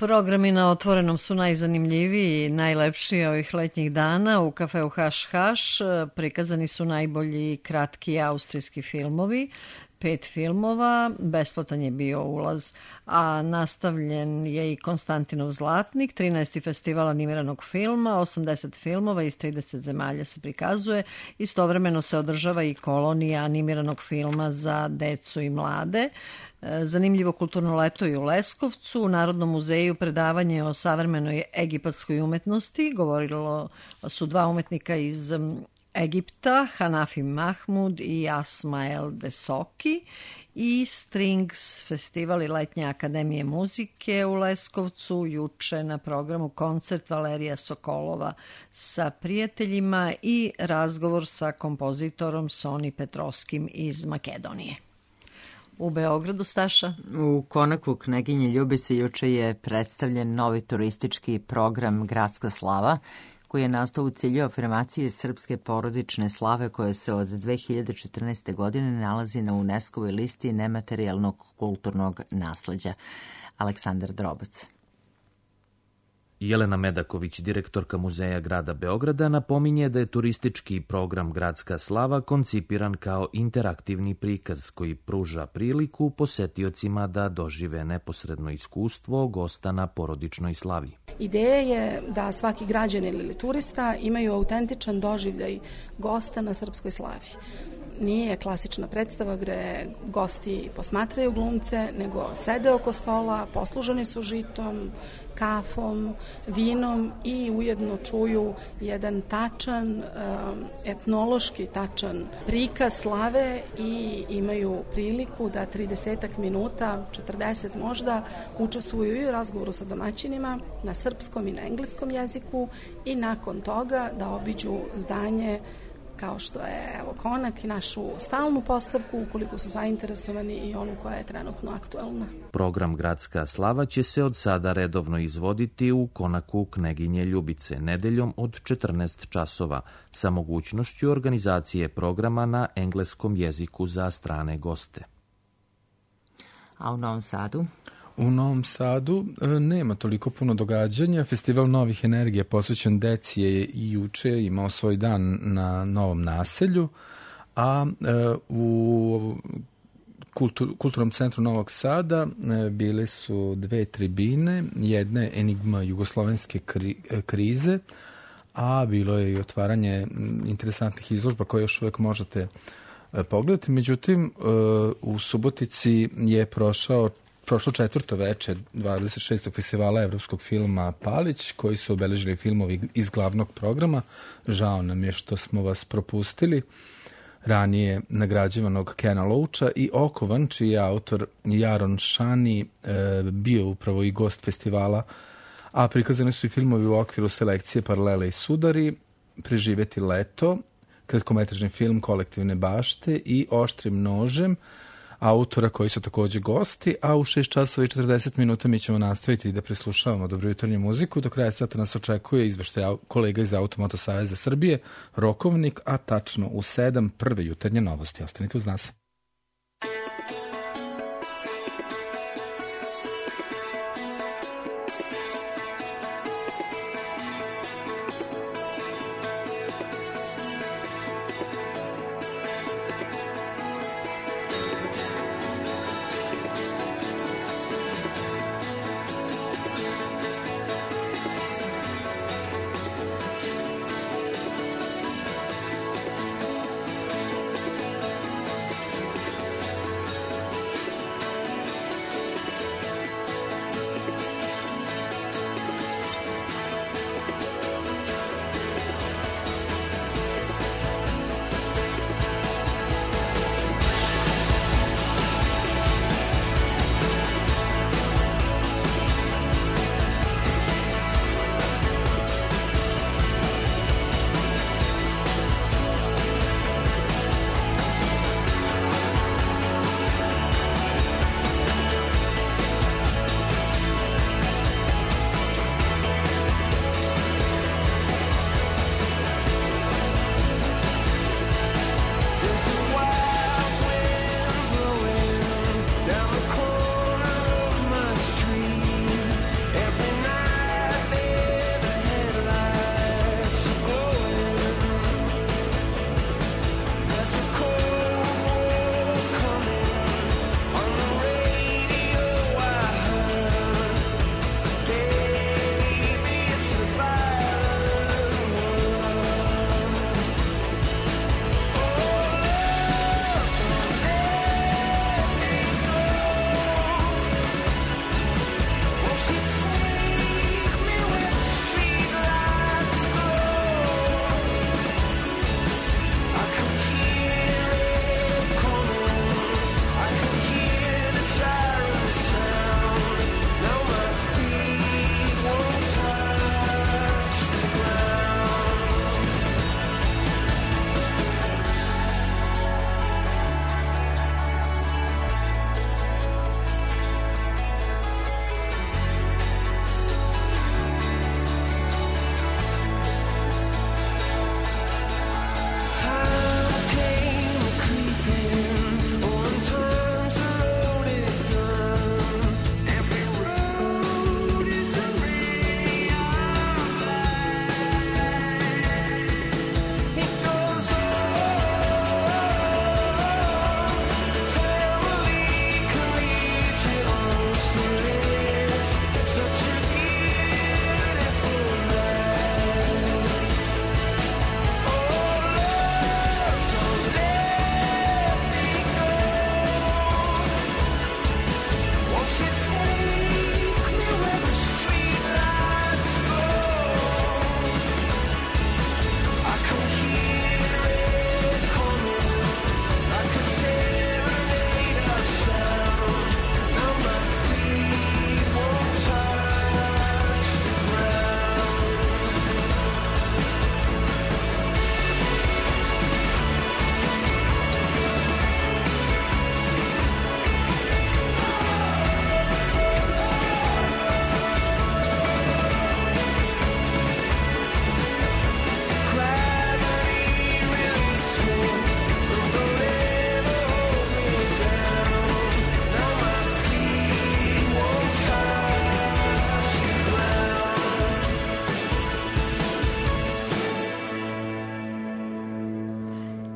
Programi na Otvorenom su najzanimljiviji i najlepši ovih letnjih dana. U kafeu Haš Haš prikazani su najbolji kratki austrijski filmovi. Pet filmova, besplatan je bio ulaz, a nastavljen je i Konstantinov Zlatnik, trinaesti festival animiranog filma, osamdeset filmova iz trideset zemalja se prikazuje. Istovremeno se održava i kolonija animiranog filma za decu i mlade. Zanimljivo kulturno leto i u Leskovcu, u Narodnom muzeju predavanje o savremenoj egipatskoj umetnosti. Govorilo su dva umetnika iz Egipta, Hanafi Mahmud i Asmael Desoki, i Strings festival i letnja akademije muzike u Leskovcu. Juče na programu koncert Valerija Sokolova sa prijateljima i razgovor sa kompozitorom Soni Petrovskim iz Makedonije. U Beogradu, Staša? U Konaku Kneginje Ljubice juče je predstavljen novi turistički program Gradska slava, koji je nastao u cilju afirmacije srpske porodične slave koja se od dve hiljade četrnaeste. godine nalazi na UNESCO-voj listi nematerijalnog kulturnog nasleđa. Aleksandar Drobac. Jelena Medaković, direktorka Muzeja grada Beograda, napominje da je turistički program Gradska slava koncipiran kao interaktivni prikaz koji pruža priliku posetiocima da dožive neposredno iskustvo gosta na porodičnoj slavi. Ideja je da svaki građanin ili turista imaju autentičan doživljaj gosta na srpskoj slavi. Nije klasična predstava gde gosti posmatraju glumce, nego sede oko stola, posluženi su žitom, kafom, vinom i ujedno čuju jedan tačan, etnološki tačan prikaz slave i imaju priliku da tridesetak minuta, četrdeset možda, učestvuju i u razgovoru sa domaćinima na srpskom i na engleskom jeziku i nakon toga da obiđu zdanje kao što je evo, Konak i našu stalnu postavku ukoliko su zainteresovani i onu koja je trenutno aktuelna. Program Gradska slava će se od sada redovno izvoditi u Konaku Kneginje Ljubice nedeljom od četrnaest časova sa mogućnošću organizacije programa na engleskom jeziku za strane goste. A u Novom Sadu? U Novom Sadu nema toliko puno događanja. Festival novih energija posvećen deci je i juče imao svoj dan na Novom naselju, a u Kultur, Kulturnom centru Novog Sada bile su dve tribine, jedna je Enigma jugoslovenske kri, krize, a bilo je i otvaranje interesantnih izložba koje još uvijek možete pogledati. Međutim, u Subotici je prošao Prošlo četvrto veče dvadeset šestog festivala evropskog filma Palić, koji su obeležili filmovi iz glavnog programa. Žao nam je što smo vas propustili. Ranije nagrađivanog Kena Loacha i Okovan, čiji je autor Jaron Šani e, bio upravo i gost festivala, a prikazani su i filmovi u okviru selekcije Paralele i Sudari, Preživeti leto, kratkometražni film Kolektivne bašte i Oštrim nožem, autora koji su također gosti, a u šest časova i četrdeset minuta mi ćemo nastaviti da preslušavamo dobrojutarnju muziku. Do kraja sata nas očekuje izveštaj kolega iz Automoto Saveza Srbije, Rokovnik, a tačno u sedam prve jutarnje novosti. Ostanite uz nas.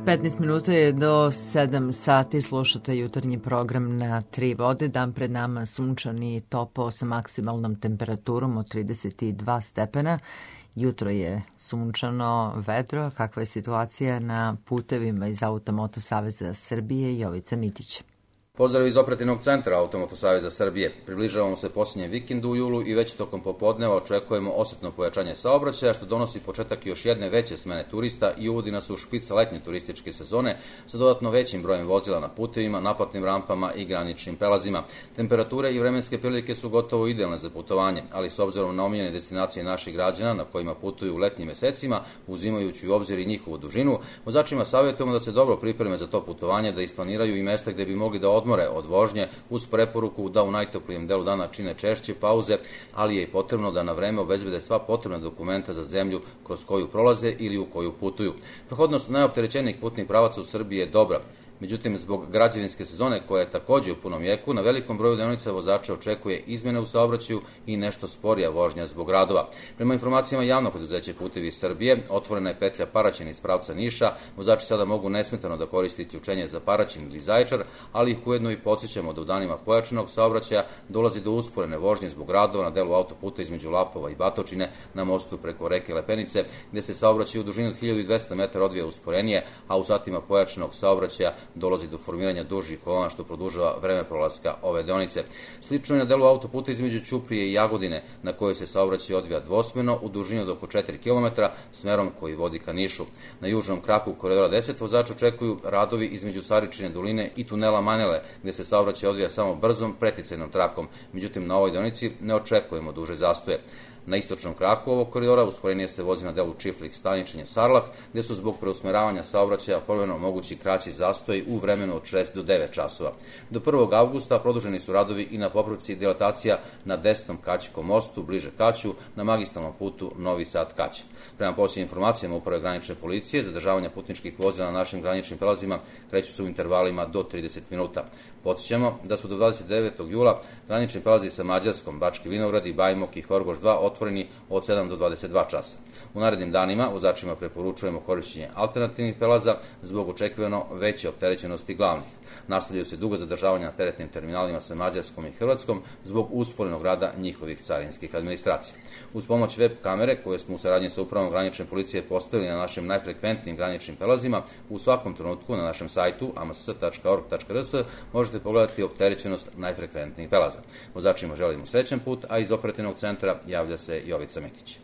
petnaest minuta je do sedam sati, slušate jutarnji program na Tri vode. Dan pred nama sunčan i topao sa maksimalnom temperaturom od trideset dva stepena. Jutro je sunčano, vedro. Kakva je situacija na putevima iz Automoto Saveza Srbije? Jovica Mitić. Pozdrav iz operativnog centra Automoto Saveza Srbije. Približavamo se posljednjem vikendu u julu i već tokom popodneva očekujemo osetno pojačanje saobraćaja, što donosi početak još jedne veće smene turista i uvodi nas u špic letnje turističke sezone sa dodatno većim brojem vozila na putevima, naplatnim rampama i graničnim prelazima. Temperature i vremenske prilike su gotovo idealne za putovanje, ali s obzirom na omiljene destinacije naših građana na kojima putuju u letnjim mesecima, uzimajući u obzir i njihovu dužinu, vozačima savjetujemo da se dobro pripreme za to putovanje, da isplaniraju i mesta gde bi mogli da odmore od vožnje, uz preporuku da u najtoplijem delu dana čine češće pauze, ali je i potrebno da na vreme obezbede sva potrebna dokumenta za zemlju kroz koju prolaze ili u koju putuju. Prohodnost najopterećenijih putnih pravaca u Srbiji je dobra. Međutim, zbog građevinske sezone, koja je takođe u punom jeku, na velikom broju deonica vozača očekuje izmene u saobraćaju i nešto sporija vožnja zbog radova. Prema informacijama javnog preduzeća Putevi Srbije, otvorena je petlja Paraćin iz pravca Niša. Vozači sada mogu nesmetano da koriste isključenje za Paraćin ili Zaječar, ali ih ujedno i podsjećamo da u danima pojačanog saobraćaja dolazi do usporene vožnje zbog radova na delu autoputa između Lapova i Batočine na mostu preko reke Lepenice, gde se saobraćaj u dužini od hiljadu dvesta metara odvija usporenije, a u satima pojačanog saobraćaja dolazi do formiranja dužih kolona, što produžava vreme prolaska ove deonice. Slično je na delu autoputa između Ćuprije i Jagodine, na kojoj se saobraćaj odvija dvosmerno u dužini od oko četiri kilometra smerom koji vodi ka Nišu. Na južnom kraku koridora deset vozači očekuju radovi između Saričine doline i tunela Manele, gde se saobraćaj odvija samo brzom preticajnom trakom. Međutim, na ovoj deonici ne očekujemo duže zastoje. Na istočnom kraku ovog koridora usporenije se vozi na delu Čiflik Staničenje Sarlak, gde su zbog preusmeravanja saobraćaja povremeno mogući kraći zastoji u vremenu od šest do devet časova. Do prvog avgusta produženi su radovi i na popravci dilatacija na desnom Kaćkom mostu, bliže Kaću, na magistralnom putu Novi Sad-Kać. Prema posljednjim informacijama Uprave granične policije, zadržavanja putničkih vozila na našim graničnim prelazima kreću se u intervalima do trideset minuta. Podsjećamo da su do dvadeset devetog jula granični prelazi sa Mađarskom, Bački Vinogradi, Bajmok i Horgoš dva otvoreni od sedam do dvadeset dva časa. U narednim danima vozačima preporučujemo korišćenje alternativnih prelaza zbog očekivano veće opterećenosti glavnih. Nastavljaju se duga zadržavanja na teretnim terminalima sa Mađarskom i Hrvatskom zbog usporenog rada njihovih carinskih administracija. Uz pomoć web kamere, koje smo u saradnji sa Upravom granične policije postavili na našim najfrekventnijim graničnim prelazima, u svakom trenutku na našem sajtu a m s tačka org tačka r s možete pogledati opterećenost najfrekventnijih prelaza. Vozačima želimo srećan put, a iz operativnog centra javlja se Jovica Mitić.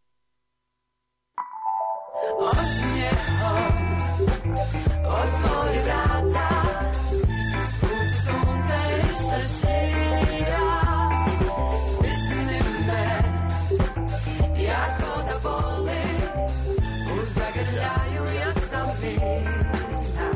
Osmijehom otvori vrata, svuci sunce više šira, stisni me, jako da boli, u zagrljaju ja sam vina.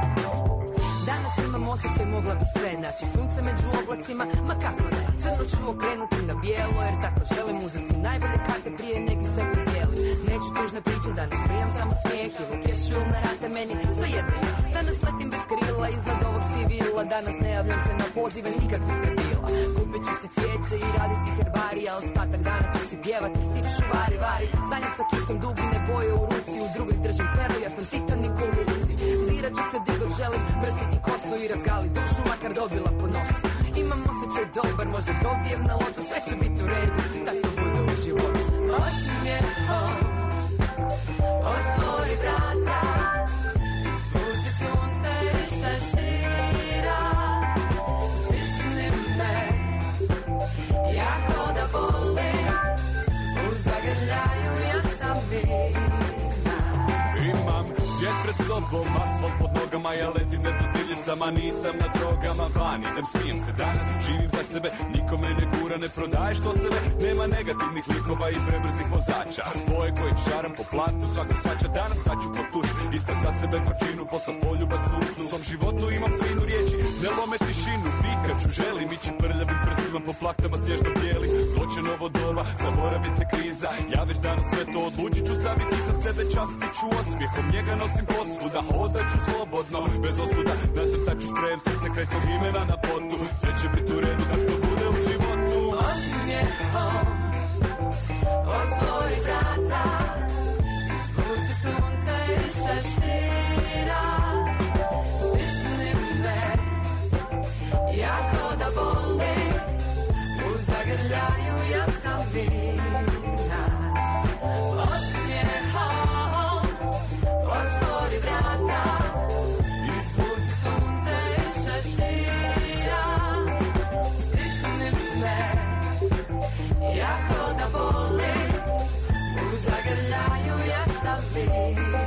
Danas imam osjećaj, mogla bi sve naći, sunce među oblacima, ma kako ne, crno ću okrenuti na bijelo, jer tako želim muzici, najbolje karte prije nek se podijeli. Neću tužne priče, danas prijam samo smijeh i ukješu na rate meni, sve jedno je. Danas letim bez krila iznad ovog sivila, danas ne javljam se na pozive nikakvih debila. Kupit ću si cvijeće i raditi herbarija, ostatak dana ću si pjevati stip šuvari vari. Sanjam sa kistom dugine boje u ruci, u drugoj držim perlu, ja sam Titanik u luci. Dirat ću se di god želim, mrsiti kosu i razgali dušu, makar dobila po nosu. Imam osjećaj dobar, možda dobijem na lotu, sve će biti u redu, tako bude u životu. Osmijehom otvori vrata, svuci sunce više šira, stisni me, jako da boli, u zagrljaju ja sam vina. Imam svijet pred sobom, asfalt pod nogama, ja letim nedodirljiv, sama nisam na drogama, van idem, smijem se danas, živim za sebe, nikome ne gura, ne prodaje što sebe, nema negativnih likova i prebrzih vozača, boje kojeg šaram po platu, svakog svača, danas staću po tuš, ispred za sebe gorčinu, posla poljubac suncu, u svom životu imam sinu riječi, ne lome tišinu, pikaću, želim ići prljavim prstima po plaktama snježno bijeli, doće novo doba, zaboravit se kriza, ja već danas sve to odlučit ću staviti za sebe, častit ću osmijehom, njega nosim posvuda, hodat ću slobodno, bez osuda, nacrtat ću sprejem srce kraj svog imena na potu, sve će biti u redu, tako bude u životu. Osmijehom otvori vrata, svuci sunce više šira, zagrljaju, ja sam vina. Osmijehom otvori vrata, izvuci sunce iz šešira. Stisni me, jako da boli, u zagrljaju, ja sam vina.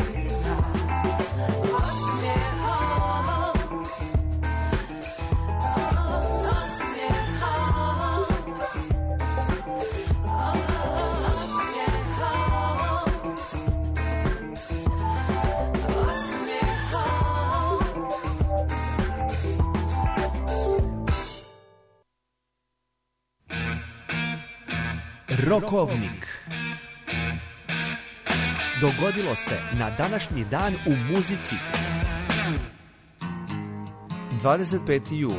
Rokovnik. Dogodilo se na današnji dan u muzici. dvadeset peti jul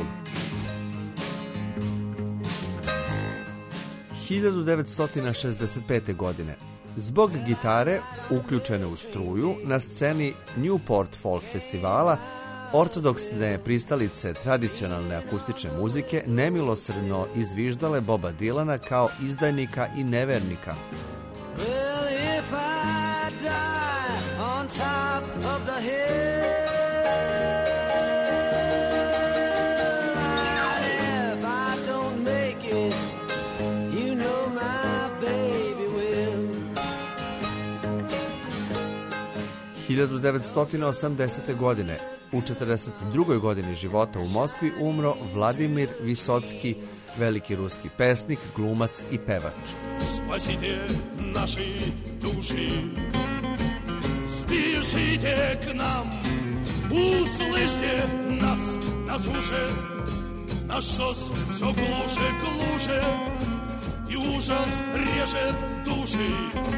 hiljadu devetsto šezdeset pete. godine. Zbog gitare, uključene u struju, na sceni Newport Folk festivala, ortodoksne pristalice tradicionalne akustične muzike nemilosrdno izviždale Boba Dylana kao izdajnika i nevernika. Well, if I die on top of the hill, if I don't make it, you know my baby will. hiljadu devetsto osamdesete. godine. U četrdeset drugoj. godini života u Moskvi umro Vladimir Visocki, veliki ruski pesnik, glumac i pevač. Spasite naše duši, spešite k nam, услышьте nas na suše, naš sos все глуше, глуше, и ужас режет души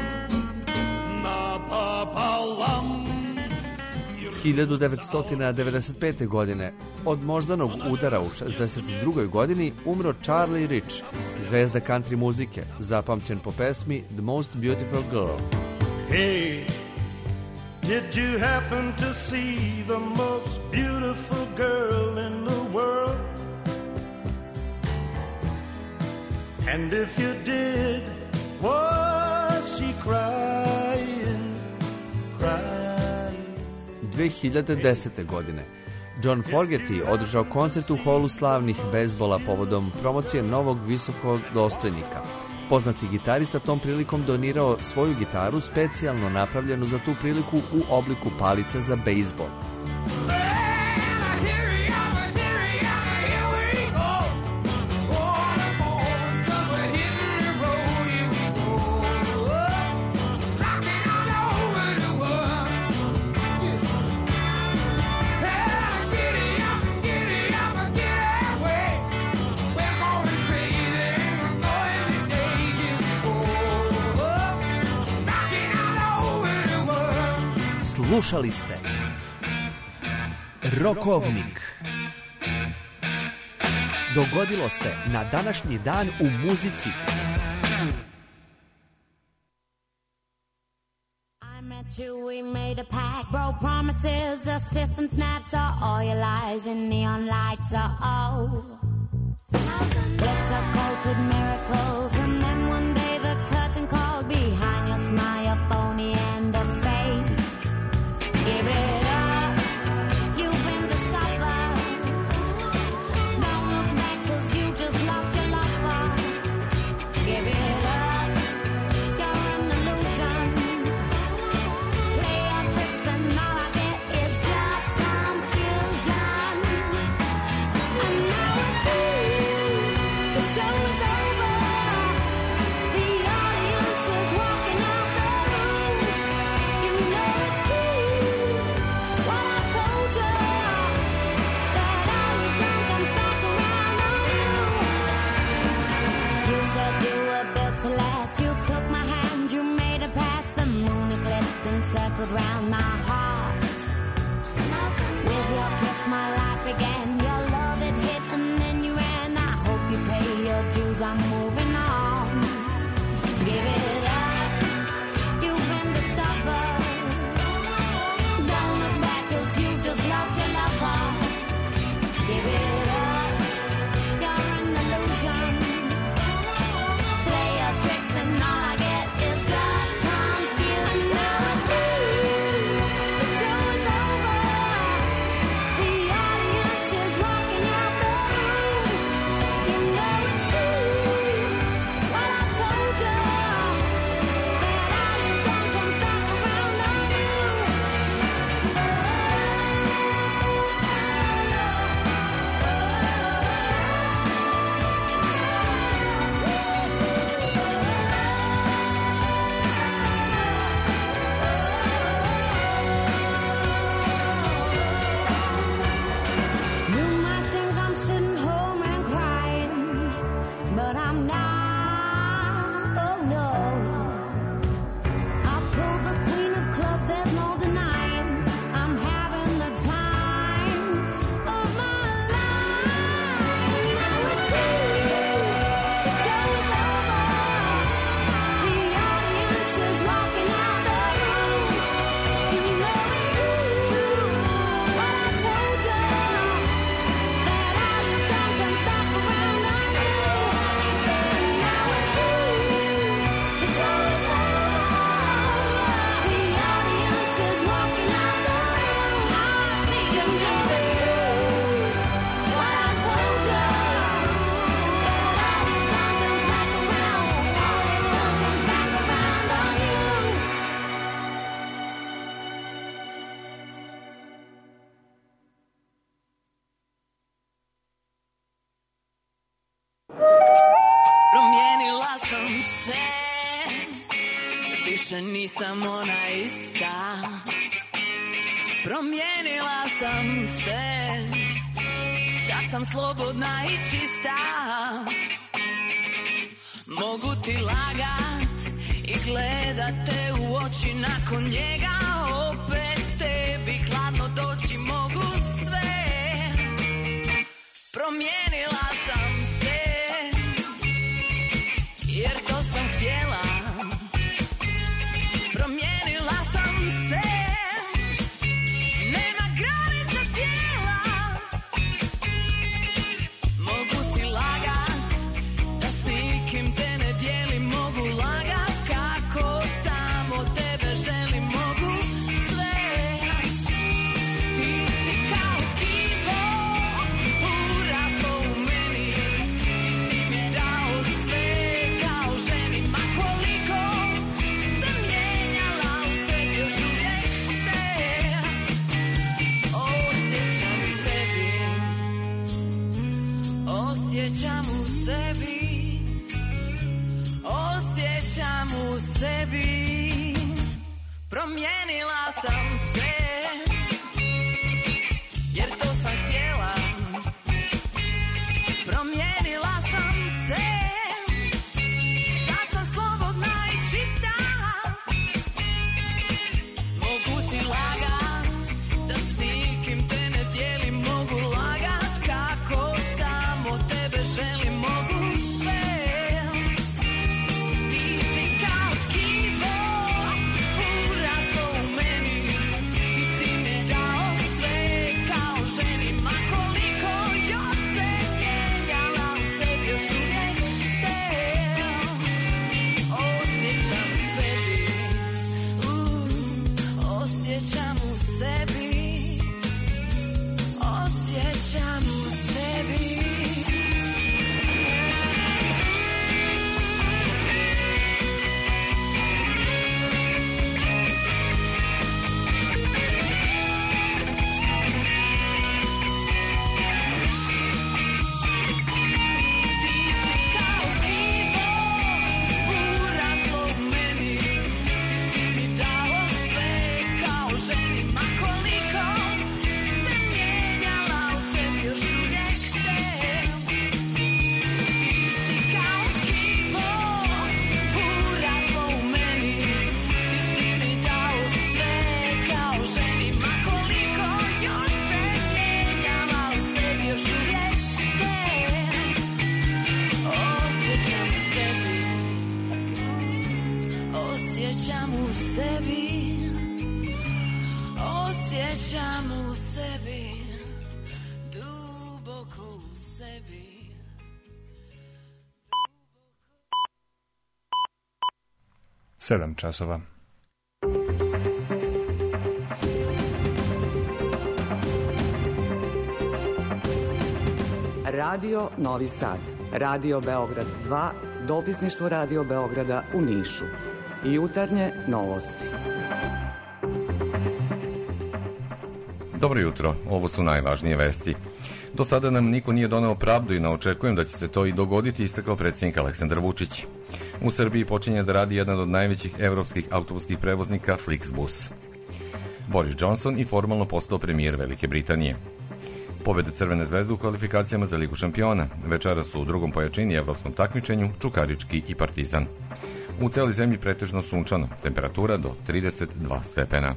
напополам. hiljadu devetsto devedeset pete. godine. Od moždanog udara u šezdeset drugoj. godini umro Charlie Rich, zvezda country muzike, zapamćen po pesmi The Most Beautiful Girl. Hey, did you happen to see the most beautiful girl in the world? And if you did, was she crying, crying? dve hiljade desete. godine. John Fogerty održao koncert u holu slavnih bejzbola povodom promocije novog visokog dostojnika. Poznati gitarista tom prilikom donirao svoju gitaru specijalno napravljenu za tu priliku u obliku palice za bejzbol. Slušali ste Rokovnik. Dogodilo se na današnji dan u muzici. We made a pact, broke promises, the system snaps are all your lies and neon lights are all glitter coated miracles, and then one day the curtain called behind your smile, your phony and a fake. Give it up, you've been discovered. Don't look back 'cause you just lost your lover. Give it up, you're an illusion. Play your tricks and all I get is just confusion. And now it's true, the show is over. The audience is walking out the room. You know it's true, what I told you, that all you've done comes back around on you. You said you were built to last. You took my hand, you made it past the moon eclipsed and circled round my heart. With your kiss, my life began. Your love it hit and then you ran. I hope you pay your dues. I'm moving on. Give it up, you've been discovered. Don't look back 'cause you just lost your lover. Give it up, you're an illusion. više nisam ona ista. Promijenila sam se, sad sam slobodna i čista. Mogu ti lagat i gledat te u oči, nakon njega opet tebi hladno doći. Mogu sve, promijenila sam se, jer to sam htjela. Promijenila sam se, nema granica tijela. Mogu si lagat da s nikim te ne dijelim. Mogu lagat kako samo tebe želim. Mogu sve, ti si kao tkivo uraslo u meni. Ti si mi dao sve kao ženi. Ma koliko sam mijenjala u sebi, još uvijek se osjećam u sebi. Osjećam u sebi. Osjećam u sebi. Promijenila sam se, jer to sam htjela. Promijenila sam se, sad sam slobodna i čista. Mogu si lagat da s nikim te ne dijelim. Mogu lagat kako samo tebe želim. Mogu sve, ti si kao tkivo uraslo u meni. Ti si mi dao sve kao ženi. Ma koliko još se mijenjala u sebi, još uvijek se osjećam u sebi. Uh, osjećam u sebi. Osjećam u sebi. Uraslo u meni, ti si mi dao sve kao ženi. Ma koliko se mijenjala u sebi, još uvijek se. Ti si kao tkivo uraslo u meni. Ti si mi dao sve kao ženi. Ma koliko još se mijenjala u sebi, još uvijek se. Osjećam u sebi. Osjećam u sebi. Osjećam u sebi. Duboko u sebi. sedam časova. Radio Novi Sad, Radio Beograd dva, dopisništvo Radio Beograda u Nišu. Jutarnje novosti. Dobro jutro, ovo su najvažnije vesti. Do sada nam niko nije doneo pravdu i ne očekujem da će se to i dogoditi, istakao predsjednik Aleksandar Vučić. U Srbiji počinje da radi jedan od najvećih evropskih autobuskih prevoznika Flixbus. Boris Johnson i formalno postao premijer Velike Britanije. Pobjede Crvene zvezde u kvalifikacijama za Ligu šampiona. Večera su u drugom pojačini evropskom takmičenju Čukarički i Partizan. U celoj zemlji pretežno sunčano, temperatura do trideset dva stepena.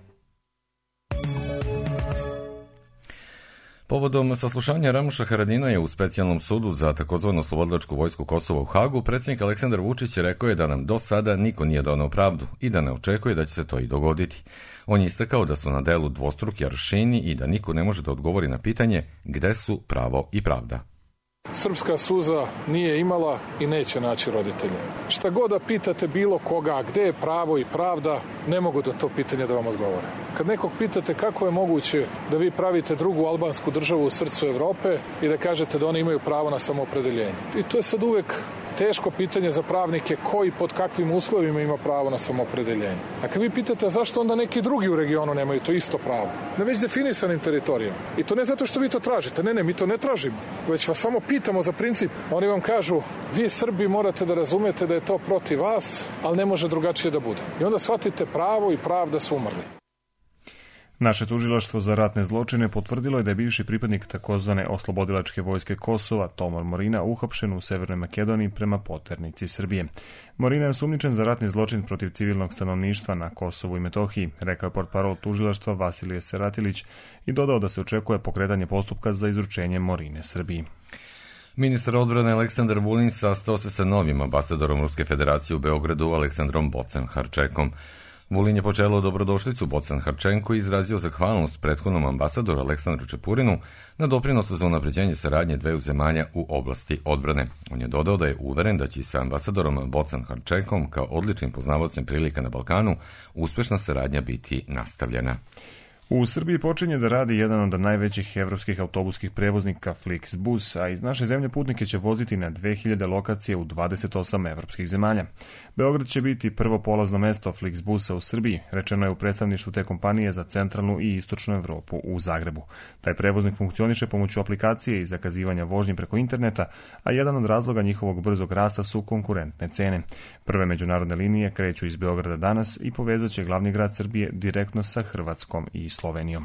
Povodom saslušanja Ramuša Haradinaja u specijalnom sudu za takozvanu slobodilačku vojsku Kosova u Hagu, predsjednik Aleksandar Vučić rekao je da nam do sada niko nije doneo pravdu i da ne očekuje da će se to i dogoditi. On je istakao da su na delu dvostruki aršini i da niko ne može da odgovori na pitanje gde su pravo i pravda. Srpska suza nije imala i neće naći roditelje. Šta god da pitate bilo koga, gde je pravo i pravda, ne mogu da to pitanje da vam odgovore. Kad nekog pitate kako je moguće da vi pravite drugu albansku državu u srcu Evrope i da kažete da oni imaju pravo na samoopredeljenje. I to je sad uvek teško pitanje za pravnike ko i pod kakvim uslovima ima pravo na samoopredeljenje. A kad vi pitate zašto onda neki drugi u regionu nemaju to isto pravo, na već definisanim teritorijama. I to ne zato što vi to tražite, ne, ne, mi to ne tražimo, već vas samo pitamo za princip. Oni vam kažu, vi Srbi morate da razumete da je to protiv vas, ali ne može drugačije da bude. I onda shvatite, pravo i pravda su umrli. Naše tužilaštvo za ratne zločine potvrdilo je da je bivši pripadnik takozvane oslobodilačke vojske Kosova, Tomor Morina, uhapšen u Severnoj Makedoniji prema poternici Srbije. Morina je osumnjičen za ratni zločin protiv civilnog stanovništva na Kosovu i Metohiji, rekao je portparol tužilaštva Vasilije Seratilić i dodao da se očekuje pokretanje postupka za izručenje Morine Srbiji. Ministar odbrane Aleksandar Vulin sastao se sa novim ambasadorom Ruske federacije u Beogradu, Aleksandrom Bocan-Harčekom. Vulin je počelo dobrodošlicu Bocan-Harčenko i izrazio zahvalnost prethodnom ambasadoru Aleksandru Čepurinu na doprinosu za unapređenje saradnje dveju zemalja u oblasti odbrane. On je dodao da je uveren da će i sa ambasadorom Bocan-Harčenkom kao odličnim poznavalcem prilika na Balkanu uspešna saradnja biti nastavljena. U Srbiji počinje da radi jedan od najvećih evropskih autobuskih prevoznika Flixbus, a iz naše zemlje putnike će voziti na dve hiljade lokacije u dvadeset osam evropskih zemalja. Beograd će biti prvo polazno mesto Flixbusa u Srbiji, rečeno je u predstavništvu te kompanije za centralnu i istočnu Evropu u Zagrebu. Taj prevoznik funkcioniše pomoću aplikacije i zakazivanja vožnje preko interneta, a jedan od razloga njihovog brzog rasta su konkurentne cene. Prve međunarodne linije kreću iz Beograda danas i povezat će glavni grad Srbije direktno sa Hrvatskom i Slovenijom.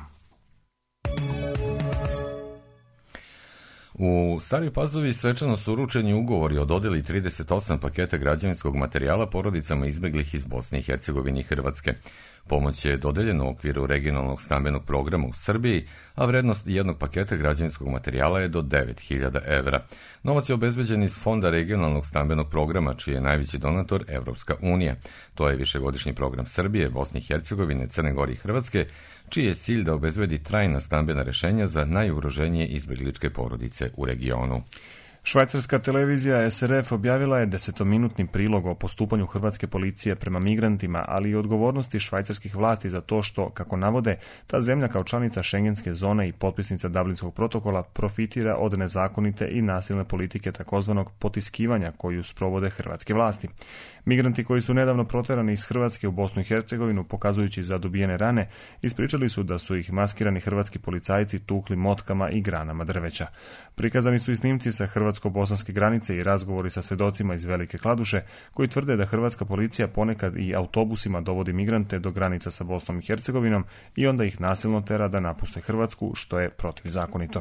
U Staroj Pazovi svečano su uručeni ugovori o dodeli trideset osam paketa građevinskog materijala porodicama izbeglih iz Bosne i Hercegovine i Hrvatske. Pomoć je dodeljena u okviru regionalnog stambenog programa u Srbiji, a vrednost jednog paketa građevinskog materijala je do devet hiljada evra. Novac je obezbeđen iz Fonda regionalnog stambenog programa, čiji je najveći donator Evropska unija. To je višegodišnji program Srbije, Bosne i Hercegovine, Crne Gore i Hrvatske, čiji je cilj da obezbedi trajna stambena rešenja za najugroženije izbegličke porodice u regionu. Švajcarska televizija S R F objavila je desetominutni prilog o postupanju hrvatske policije prema migrantima, ali i odgovornosti švajcarskih vlasti za to što, kako navode, ta zemlja kao članica šengenske zone i potpisnica Dublinskog protokola profitira od nezakonite i nasilne politike takozvanog potiskivanja koju sprovode hrvatske vlasti. Migranti koji su nedavno proterani iz Hrvatske u Bosnu i Hercegovinu, pokazujući zadobijene rane, ispričali su da su ih maskirani hrvatski policajci tukli motkama i granama drveća. Prikazani su i snimci sa hrvatsko-bosanske granice i razgovori sa svedocima iz Velike Kladuše, koji tvrde da hrvatska policija ponekad i autobusima dovodi migrante do granica sa Bosnom i Hercegovinom i onda ih nasilno tera da napuste Hrvatsku, što je protivzakonito.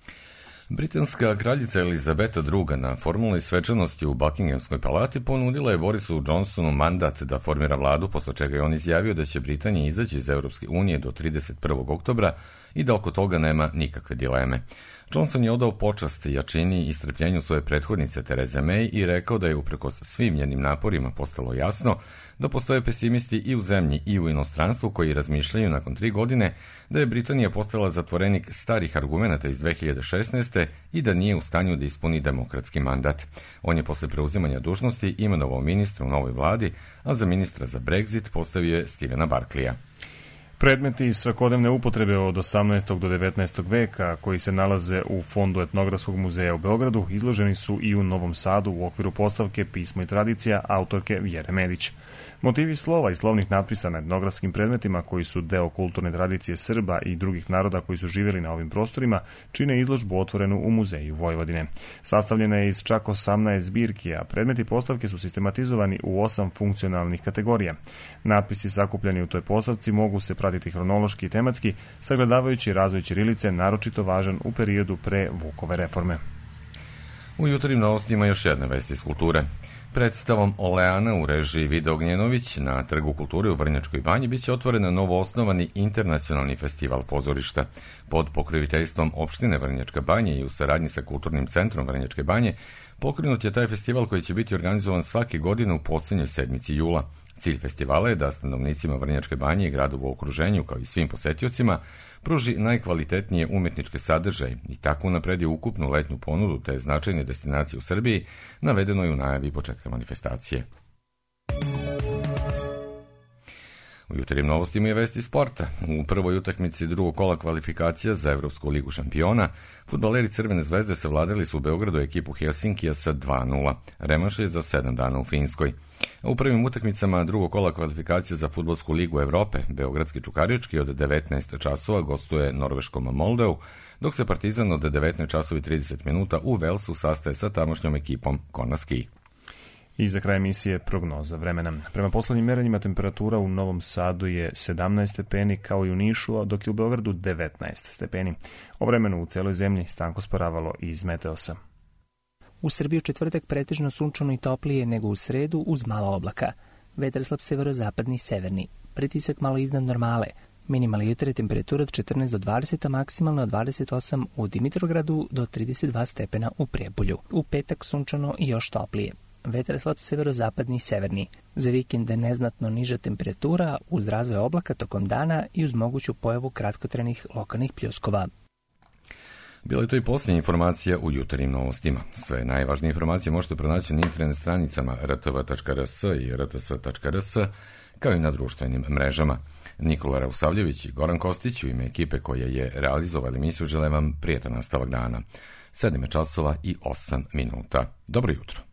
Britanska kraljica Elizabeta druga na formalnoj svečanosti u Buckinghamskoj palati ponudila je Borisu Johnsonu mandat da formira vladu, posle čega je on izjavio da će Britanija izaći iz Europske unije do trideset prvog oktobra i da oko toga nema nikakve dileme. Johnson je odao počast jačini i strpljenju svoje prethodnice Therese May i rekao da je uprkos svim njenim naporima postalo jasno da postoje pesimisti i u zemlji i u inostranstvu koji razmišljaju nakon tri godine da je Britanija postala zatvorenik starih argumenata iz dve hiljade šesnaeste. i da nije u stanju da ispuni demokratski mandat. On je posle preuzimanja dužnosti imenovao ministra u novoj vladi, a za ministra za Brexit postavio je Stevena Barclaya. Predmeti iz svakodnevne upotrebe od osamnaestog do devetnaestog veka koji se nalaze u Fondu etnografskog muzeja u Beogradu izloženi su i u Novom Sadu u okviru postavke Pismo i tradicija autorke Vjere Medić. Motivi slova i slovnih natpisa na etnografskim predmetima koji su deo kulturne tradicije Srba i drugih naroda koji su živjeli na ovim prostorima čine izložbu otvorenu u Muzeju Vojvodine. Sastavljena je iz čak osamnaest zbirki, a predmeti postavke su sistematizovani u osam funkcionalnih kategorija. Natpisi sakupljeni u toj postavci mogu se pratiti hronološki i tematski, sagledavajući razvoj ćirilice, naročito važan u periodu pre Vukove reforme. U jutarnjim novostima još jedna vest iz kulture. Predstavom Oleana u režiji Vida Ognjenović na Trgu kulture u Vrnjačkoj banji biće otvoren novoosnovani internacionalni festival pozorišta. Pod pokroviteljstvom opštine Vrnjačka banja i u saradnji sa Kulturnim centrom Vrnjačke banje pokrenut je taj festival koji će biti organizovan svake godine u posljednjoj sedmici jula. Cilj festivala je da stanovnicima Vrnjačke banje i gradovu u okruženju, kao i svim posetiocima, pruži najkvalitetnije umetničke sadržaje i tako unapredi ukupnu letnju ponudu te značajne destinacije u Srbiji, navedeno je u najavi početka manifestacije. U jutarnjim novostima je vesti sporta. U prvoj utakmici drugog kola kvalifikacija za Evropsku ligu šampiona, fudbaleri Crvene zvezde savladali su u Beogradu ekipu Helsinkija sa dva nula. Revanš je za sedam dana u Finskoj. U prvim utakmicama drugog kola kvalifikacija za Fudbalsku ligu Evrope, beogradski Čukarički od devetnaest časova gostuje norveškom Moldeu, dok se Partizan od devetnaest časova i trideset minuta u Velsu sastaje sa tamošnjom ekipom Konaski. I za kraj emisije prognoza vremena. Prema poslednjim merenjima temperatura u Novom Sadu je sedamnaest stepeni kao i u Nišu, dok je u Beogradu devetnaest stepeni. O vremenu u celoj zemlji Stanko Sparavalo iz Meteosa. U Srbiji u četvrtak pretežno sunčano i toplije nego u sredu uz malo oblaka. Vetar slab severozapadni i severni. Pritisak malo iznad normale. Minimalna jutarnja temperatura od četrnaest do dvadeset, a maksimalna od dvadeset osam u Dimitrovgradu do trideset dva stepena u Prijepolju. U petak sunčano i još toplije. Vetar slab severozapadni i severni. Za vikend neznatno niža temperatura uz razvoj oblaka tokom dana i uz moguću pojavu kratkotrenih lokalnih pljuskova. Bila je to i posljednja informacija u jutarnjim novostima. Sve najvažnije informacije možete pronaći na internet stranicama r t v tačka r s i r t s tačka r s, kao i na društvenim mrežama. Nikola Rausavljević i Goran Kostić u ime ekipe koja je realizovala emisiju žele vam prijetan nastavak dana. sedam časova i osam minuta. Dobro jutro.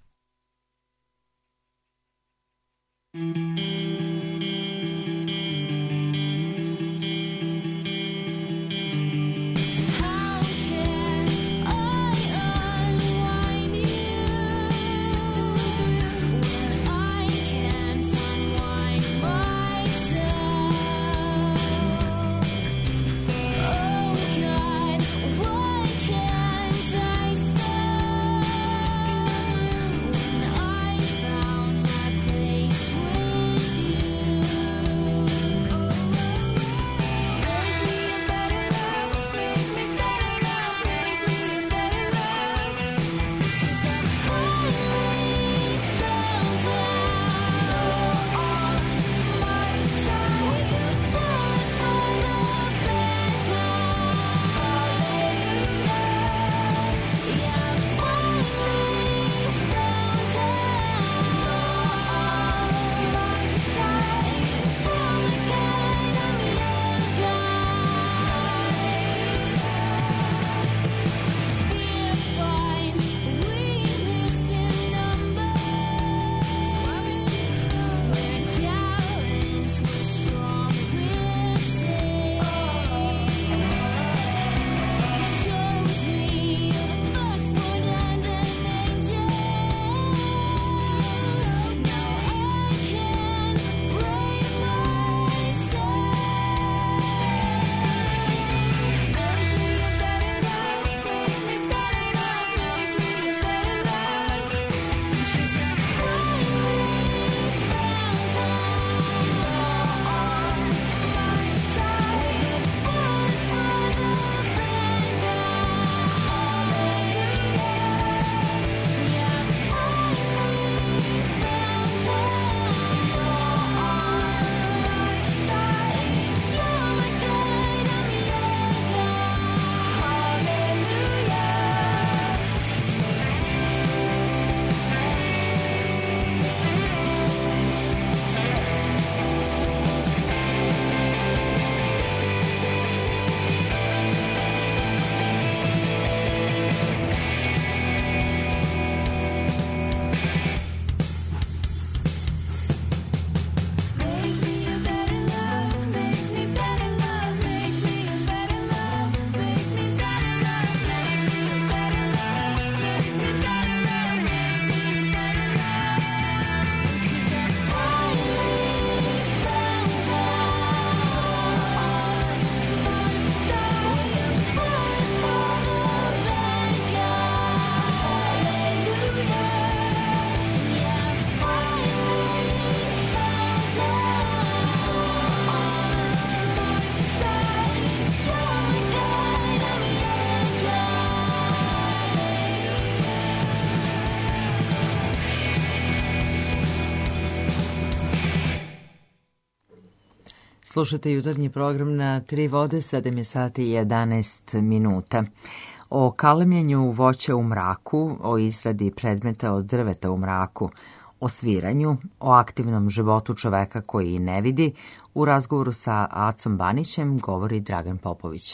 Slušate jutarnji program na Tri vode, sedam je sati i jedanaest minuta. O kalemljenju voća u mraku, o izradi predmeta od drveta u mraku, O sviranju, o aktivnom životu čoveka koji ne vidi, u razgovoru sa Acom Banićem govori Dragan Popović.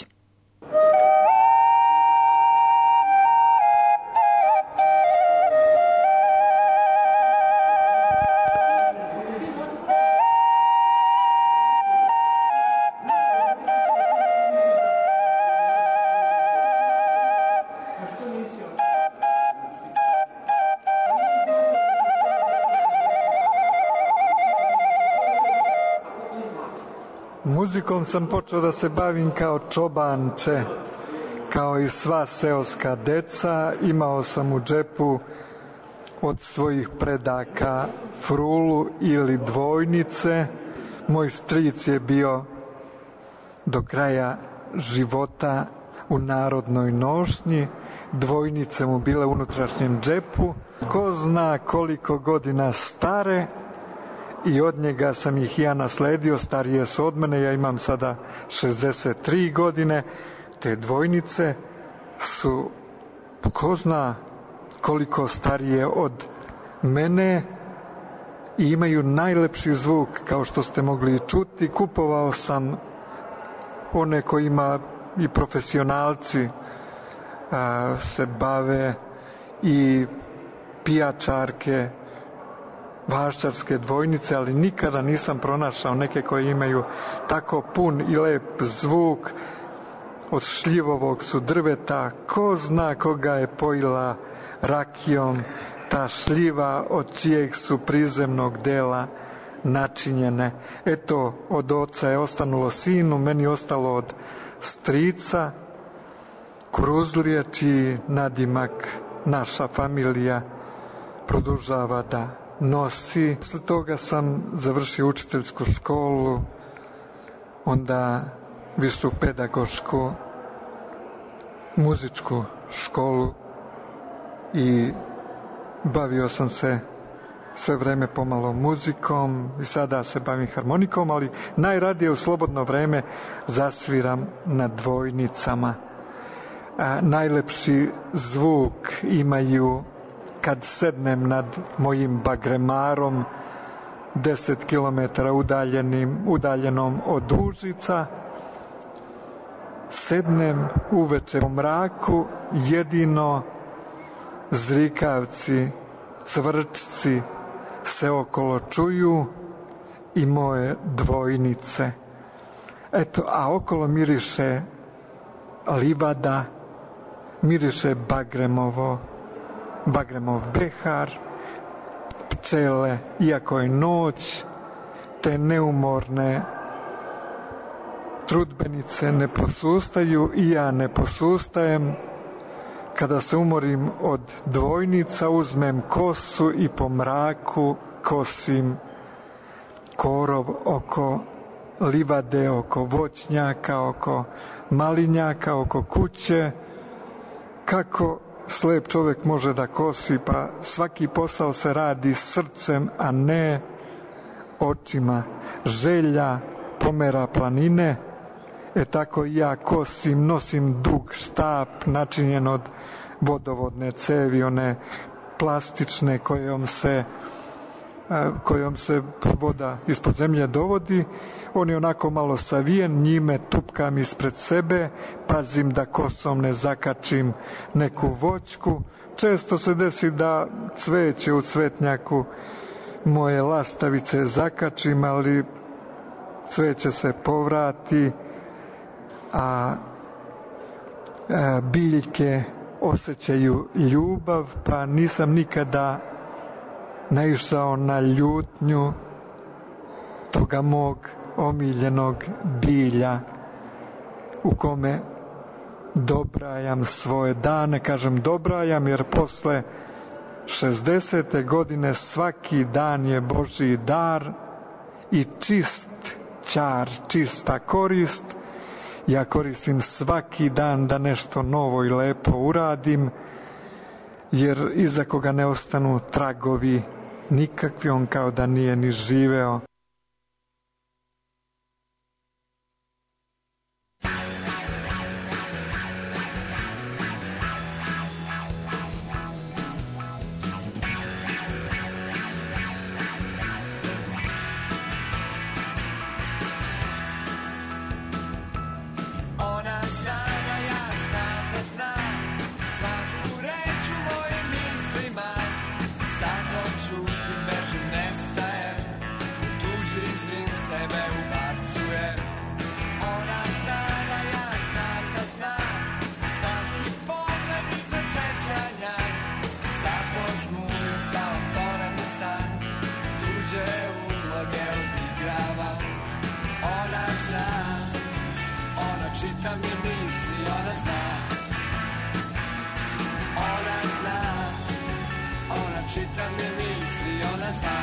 Muzikom sam počeo da se bavim kao čobanče, kao i sva seoska deca. Imao sam u džepu od svojih predaka frulu ili dvojnice. Moj stric je bio do kraja života u narodnoj nošnji, dvojnice mu bile u unutrašnjem džepu. Ko zna koliko godina stare, i od njega sam ih ja nasledio, starije su od mene, ja imam sada šezdeset tri godine, te dvojnice su ko zna koliko starije od mene i imaju najlepši zvuk, kao što ste mogli čuti. Kupovao sam one kojima i profesionalci a, se bave, i pijačarke, vaščarske dvojnice, ali nikada nisam pronašao neke koje imaju tako pun i lep zvuk. Od šljivovog su drveta, ko zna koga je pojila rakijom ta šljiva, od čijeg su prizemnog dela načinjene. Eto, od oca je ostanulo sinu, meni ostalo od strica Kruzlije, čiji nadimak naša familija produžava da nosi. Za toga sam završio učiteljsku školu, onda višu pedagošku muzičku školu i bavio sam se sve vreme pomalo muzikom i sada se bavim harmonikom, ali najradije u slobodno vreme zasviram na dvojnicama. A, najlepši zvuk imaju kad sednem nad mojim bagremarom deset kilometara udaljenim, udaljenom od Užica. Sednem uveče po mraku, jedino zrikavci, cvrčci se okolo čuju i moje dvojnice. Eto, a okolo miriše livada, miriše bagremovo, bagremov behar, pčele, iako je noć, te neumorne trudbenice ne posustaju i ja ne posustajem. Kada se umorim od dvojnica, uzmem kosu i po mraku kosim korov oko livade, oko voćnjaka, oko malinjaka, oko kuće. Kako slep čovjek može da kosi? Pa svaki posao se radi srcem, a ne očima. Želja pomera planine. E tako i ja kosim, nosim dug štap načinjen od vodovodne cevi, one plastične kojom se kojom se voda ispod zemlje dovodi. On je onako malo savijen, njime tupkam ispred sebe, pazim da kosom ne zakačim neku voćku. Često se desi da cveće u cvetnjaku moje lastavice zakačim, ali cveće se povrati, a, a biljke osjećaju ljubav, pa nisam nikada naišao na ljutnju toga mog omiljenog bilja u kome dobrajam svoje dane. Kažem dobrajam jer posle šezdesete godine svaki dan je Božji dar i čist čar, čista korist. Ja koristim svaki dan da nešto novo i lepo uradim, jer iza koga ne ostanu tragovi nikakvi, on kao da nije ni živeo. čizim sebe ubacuje. Ona zna da ja znam da znam svaki pogled iza sećanja. Zato žmurim spavam poran san, tuđe uloge odigravam. Ona zna, ona čita mi misli, ona zna. Ona zna, ona čita mi misli, ona zna.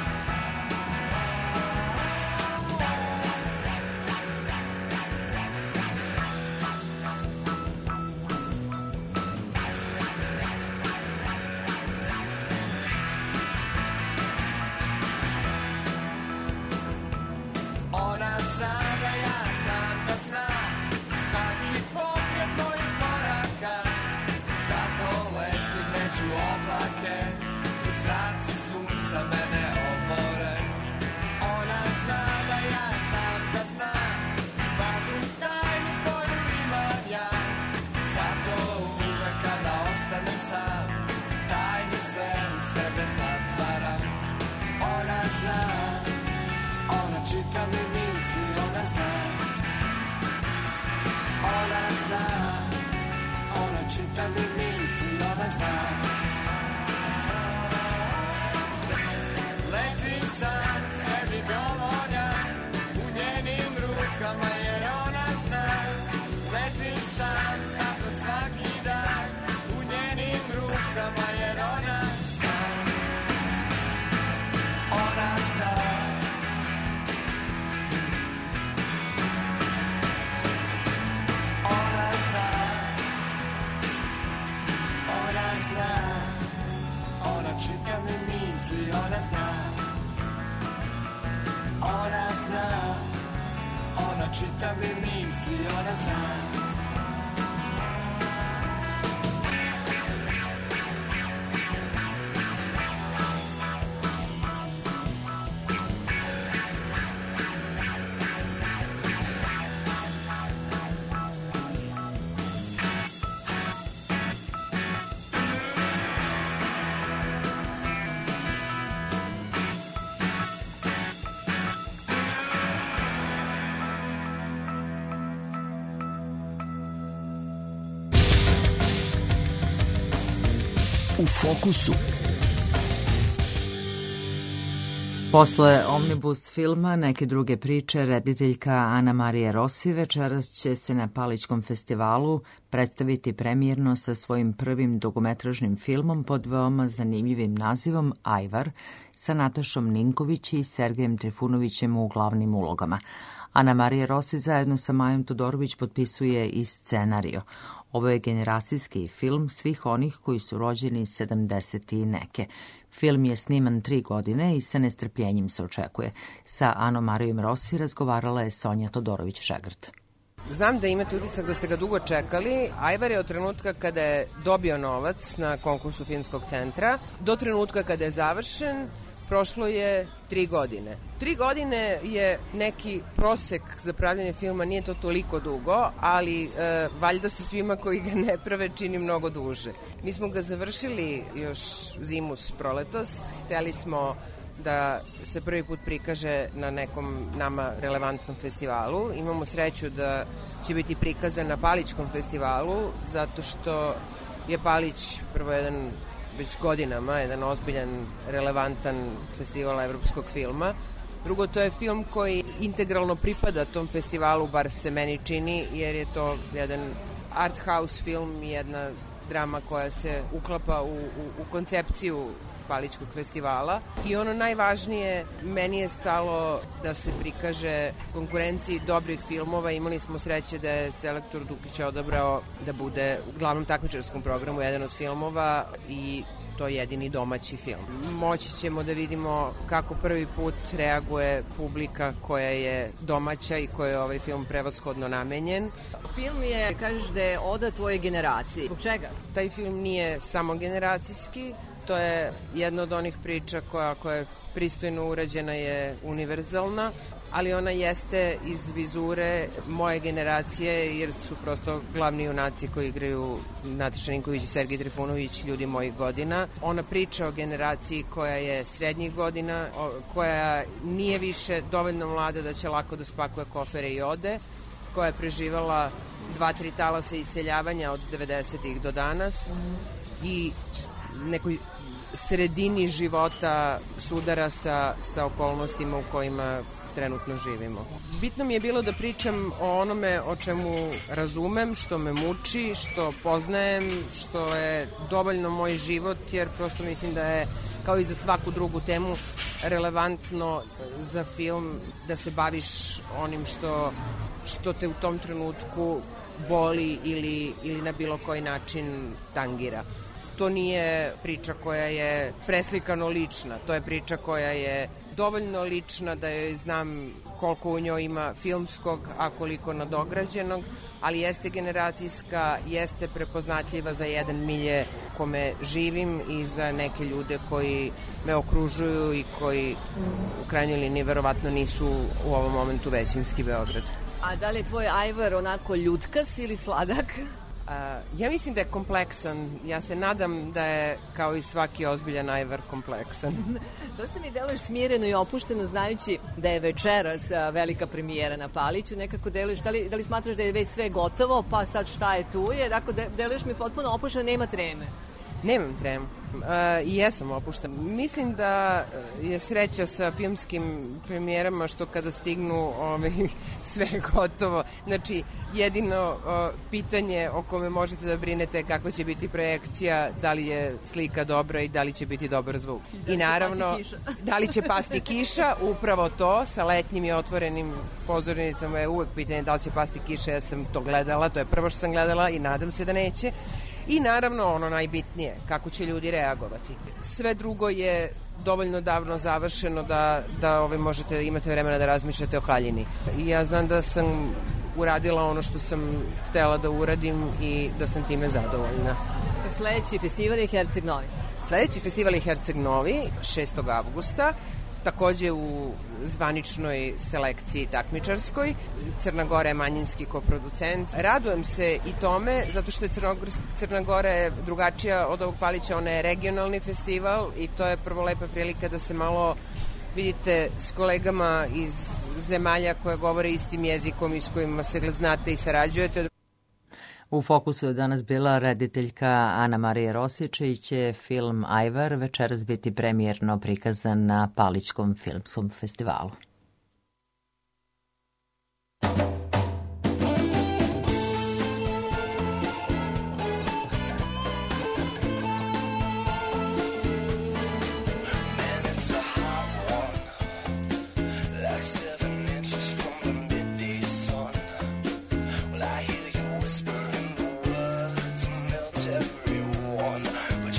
Ona zna da ja znam da zna svaki pogled mojih koraka. Zato letim među oblake, dok zraci sunca mene obore. Ona zna da ja znam da znam svaku tajnu koju imam ja. Zato uvek kada ostanem sam, tajni sve u sebe zatvaram. Ona zna, ona čita mi misli, ona zna. Ona zna, ona čita mi misli, ona zna. Letim sam sebi dovoljan u njenim rukama jer ona zna. Letim sam tako svaki dan u njenim rukama jer ona zna. Ona zna. Ona zna. Ona zna. Ona čita mi misli, ona zna. Ona zna. Ona čita mi misli, ona zna. U fokusu. Posle Omnibus filma Neke druge priče, rediteljka Ana Marija Rossi večeras će se na Palićkom festivalu predstaviti premijerno sa svojim prvim dugometražnim filmom pod veoma zanimljivim nazivom Ajvar sa Natašom Ninković i Sergejem Trifunovićem u glavnim ulogama. Ana Marija Rossi zajedno sa Majom Todorović potpisuje i scenario. Ovo je generacijski film svih onih koji su rođeni sedamdeset i neke. Film je sniman tri godine i sa nestrpljenjem se očekuje. Sa Anom Marijom Rossi razgovarala je Sonja Todorović-Šegrt. Znam da imate utisak da ste ga dugo čekali. Ajvar je od trenutka kada je dobio novac na konkursu Filmskog centra do trenutka kada je završen prošlo je tri godine. Tri godine je neki prosek za pravljanje filma, nije to toliko dugo, ali e, valjda se svima koji ga ne prave čini mnogo duže. Mi smo ga završili još zimus proletos, hteli smo da se prvi put prikaže na nekom nama relevantnom festivalu. Imamo sreću da će biti prikazan na Palićkom festivalu, zato što je Palić prvo jedan već godinama jedan ozbiljan, relevantan festival evropskog filma. Drugo, to je film koji integralno pripada tom festivalu, bar se meni čini, jer je to jedan art house film, jedna drama koja se uklapa u, u, u koncepciju Palićkog festivala. I ono najvažnije, meni je stalo da se prikaže konkurenciji dobrih filmova. Imali smo sreće da je selektor Dukić odabrao da bude u glavnom takmičarskom programu jedan od filmova i to je jedini domaći film. Moći ćemo da vidimo kako prvi put reaguje publika koja je domaća i koja je ovaj film prevashodno namenjen. Film je, kažeš da je oda tvojoj generaciji. Zbog čega? Taj film nije samo generacijski, to je jedna od onih priča koja, koja je pristojno urađena, je univerzalna, ali ona jeste iz vizure moje generacije, jer su prosto glavni junaci koji igraju Nataša Ninković i Sergej Trifunović, ljudi mojih godina. Ona priča o generaciji koja je srednjih godina, koja nije više dovoljno mlada da će lako da spakuje kofere i ode, koja je preživala dva, tri talasa iseljavanja od devedesetih do danas i nekoj sredini života sudara sa, sa okolnostima u kojima trenutno živimo. Bitno mi je bilo da pričam o onome o čemu razumem, što me muči, što poznajem, što je dovoljno moj život, jer prosto mislim da je, kao i za svaku drugu temu, relevantno za film da se baviš onim što, što te u tom trenutku boli ili, ili na bilo koji način tangira. To nije priča koja je preslikano lična, to je priča koja je dovoljno lična da joj znam koliko u njoj ima filmskog, a koliko nadograđenog, ali jeste generacijska, jeste prepoznatljiva za jedan milje kome živim i za neke ljude koji me okružuju i koji u krajnjoj liniji verovatno nisu u ovom momentu većinski Beograd. A da li je tvoj Ajvar onako ljutkas ili sladak? Uh, ja mislim da je kompleksan. Ja se nadam da je, kao i svaki ozbiljan Ajvar, kompleksan. Dosta mi deluješ smireno i opušteno, znajući da je večeras velika premijera na Paliću. Nekako deluješ, da li, da li smatraš da je već sve gotovo, pa sad šta je tu je? Dakle, deluješ mi potpuno opušteno, nema treme. Nemam tremu. I uh, jesam opušten. Mislim da je sreća sa filmskim premijerama što kada stignu ovaj, sve gotovo. Znači, jedino uh, pitanje o kome možete da brinete kako će biti projekcija, da li je slika dobra i da li će biti dobar zvuk. Da I naravno, da li će pasti kiša, upravo to, sa letnjim i otvorenim pozornicama je uvek pitanje da li će pasti kiša, ja sam to gledala, to je prvo što sam gledala i nadam se da neće. I naravno ono najbitnije, kako će ljudi reagovati. Sve drugo je dovoljno davno završeno da, da ove, možete imate vremena da razmišljate o haljini. I ja znam da sam uradila ono što sam htela da uradim i da sam time zadovoljna. Sledeći festival je Herceg Novi. Sledeći festival je Herceg Novi, šestog avgusta, takođe u zvaničnoj selekciji takmičarskoj. Crna Gora je manjinski koproducent. Radujem se i tome, zato što je Crna Gora je drugačija od ovog Palića, ona je regionalni festival i to je prvo lepa prilika da se malo vidite s kolegama iz zemalja koje govore istim jezikom i s kojima se znate i sarađujete. U fokusu je danas bila rediteljka Ana Marija Rosića i će film Ajvar večeras biti premijerno prikazan na Palićkom filmskom festivalu.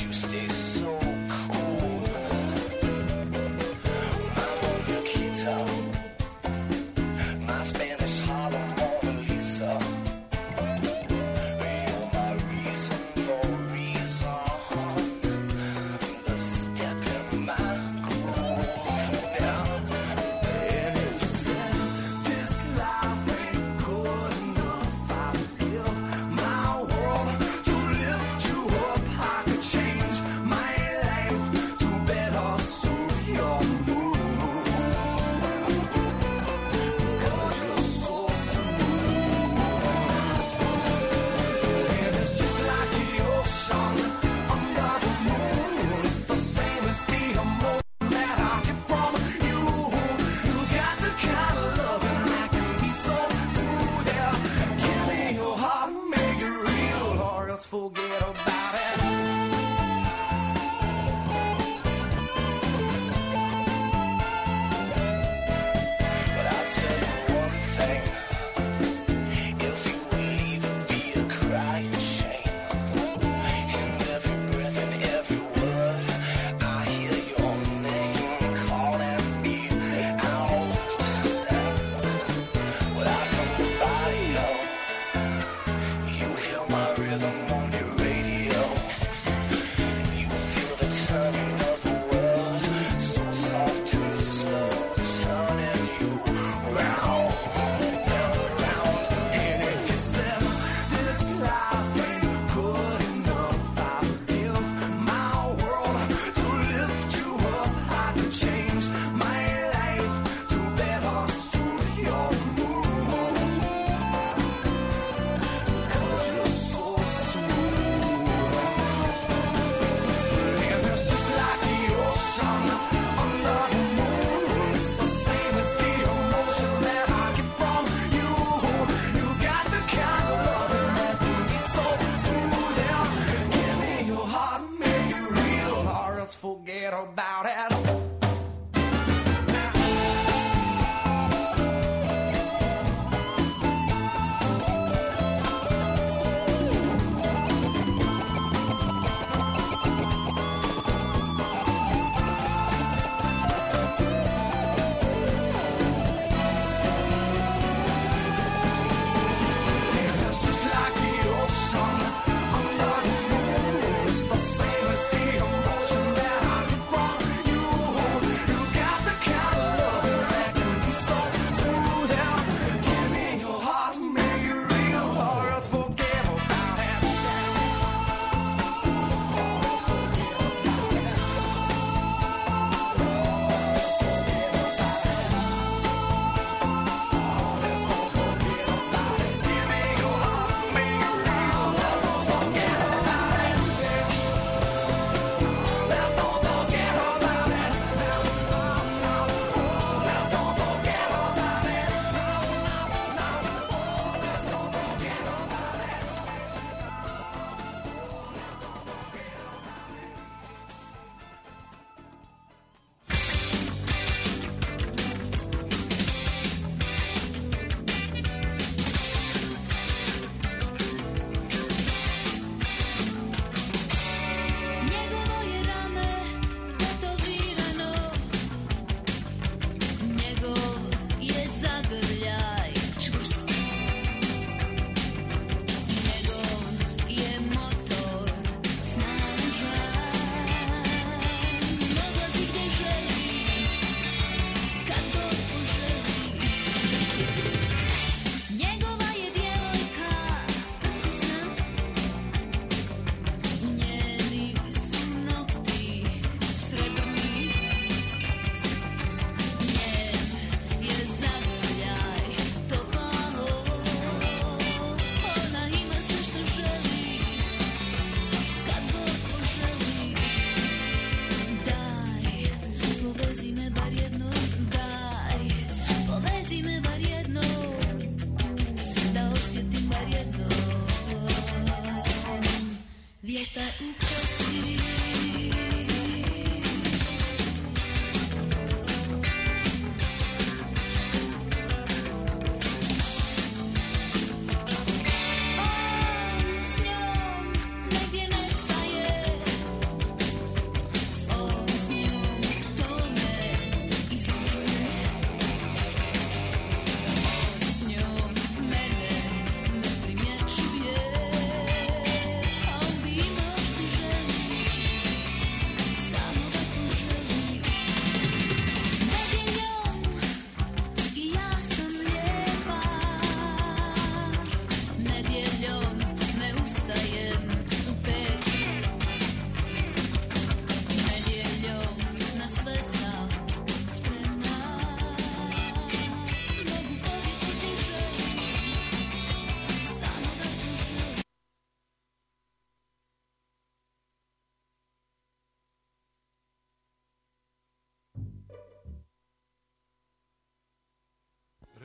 Guitar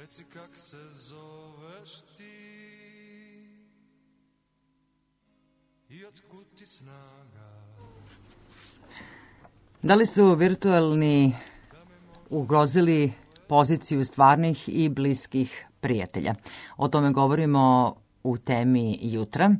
Reci kak se zoveš ti i otkud ti snaga. Da li su virtualni ugrozili poziciju stvarnih i bliskih prijatelja? O tome govorimo u temi jutra,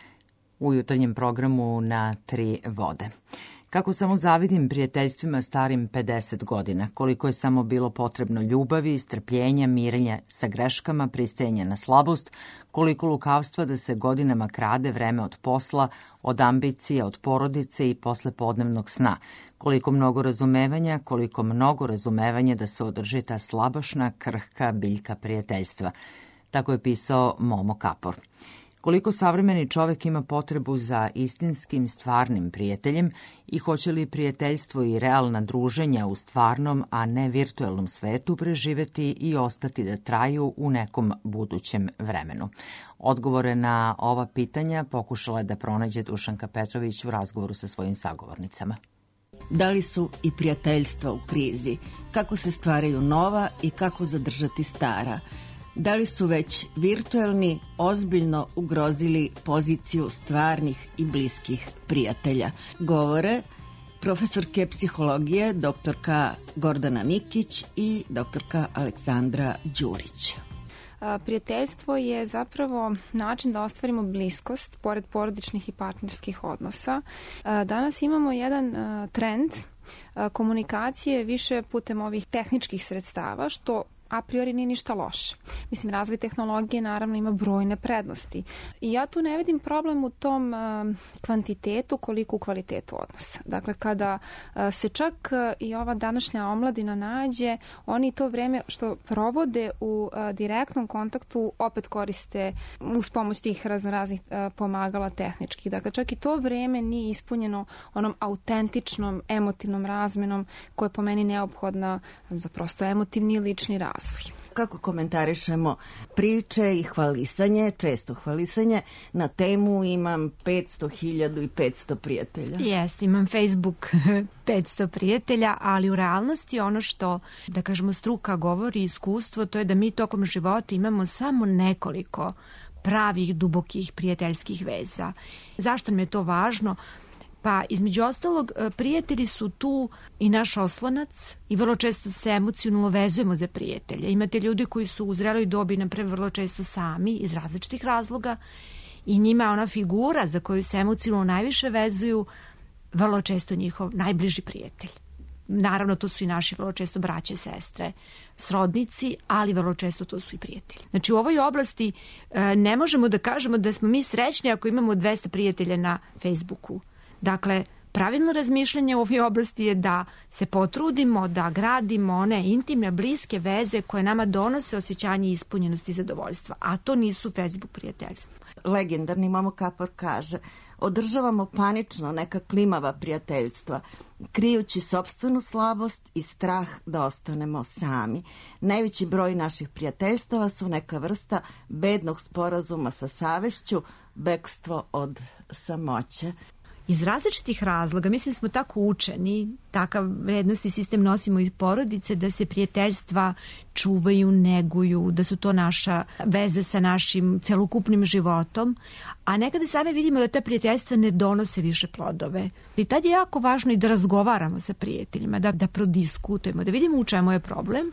u jutarnjem programu na Tri vode. Kako samo zavidim prijateljstvima starim pedeset godina, koliko je samo bilo potrebno ljubavi, strpljenja, mirenja sa greškama, pristajanja na slabost, koliko lukavstva da se godinama krade vreme od posla, od ambicija, od porodice i posle podnevnog sna, koliko mnogo razumevanja, koliko mnogo razumevanja da se održi ta slabašna, krhka biljka prijateljstva. Tako je pisao Momo Kapor. Koliko savremeni čovek ima potrebu za istinskim, stvarnim prijateljem i hoće li prijateljstvo i realna druženja u stvarnom, a ne virtualnom svetu preživeti i ostati da traju u nekom budućem vremenu? Odgovore na ova pitanja pokušala je da pronađe Dušanka Petrović u razgovoru sa svojim sagovornicama. Da li su i prijateljstva u krizi? Kako se stvaraju nova i kako zadržati stara? Da li su već virtualni ozbiljno ugrozili poziciju stvarnih i bliskih prijatelja? Govore profesorke psihologije doktorka Gordana Mikić i doktorka Aleksandra Đurić. Prijateljstvo je zapravo način da ostvarimo bliskost pored porodičnih i partnerskih odnosa. Danas imamo jedan trend komunikacije više putem ovih tehničkih sredstava, što a priori nije ništa loše. Mislim, razvoj tehnologije naravno ima brojne prednosti. I ja tu ne vidim problem u tom uh, kvantitetu koliko u kvalitetu odnosa. Dakle, kada uh, se čak uh, i ova današnja omladina nađe, oni to vreme što provode u uh, direktnom kontaktu opet koriste uz pomoć tih raznoraznih uh, pomagala tehničkih. Dakle, čak i to vreme nije ispunjeno onom autentičnom, emotivnom razmenom koja je po meni neophodna za prosto emotivni i lični razvoj. Kako komentarišemo priče i hvalisanje, često hvalisanje, na temu imam petsto hiljada i petsto prijatelja? Jeste, imam Facebook petsto prijatelja, ali u realnosti ono što, da kažemo, struka govori, iskustvo, to je da mi tokom života imamo samo nekoliko pravih, dubokih prijateljskih veza. Zašto nam je to važno? Pa između ostalog, prijatelji su tu i naš oslonac i vrlo često se emocionalno vezujemo za prijatelje. Imate ljudi koji su u zreloj dobi naprave vrlo često sami iz različitih razloga i njima je ona figura za koju se emocionalno najviše vezuju vrlo često njihov najbliži prijatelj. Naravno, to su i naši vrlo često braće, sestre, srodnici, ali vrlo često to su i prijatelji. Znači, u ovoj oblasti e, ne možemo da kažemo da smo mi srećni ako imamo dvesta prijatelja na Facebooku. Dakle, pravilno razmišljanje u ovoj oblasti je da se potrudimo da gradimo one intimne, bliske veze koje nama donose osjećanje ispunjenosti i zadovoljstva, a to nisu Facebook prijateljstva. Legendarni Momo Kapor kaže: održavamo panično neka klimava prijateljstva, krijući sopstvenu slabost i strah da ostanemo sami. Najveći broj naših prijateljstava su neka vrsta bednog sporazuma sa savešću, bekstvo od samoće. Iz različitih razloga, mislim smo tako učeni, takav vrednosti sistem nosimo iz porodice, da se prijateljstva čuvaju, neguju, da su to naša veze sa našim celokupnim životom, a nekada sami vidimo da te prijateljstva ne donose više plodove. I tad je jako važno i da razgovaramo sa prijateljima, da, da prodiskutujemo, da vidimo u čemu je problem.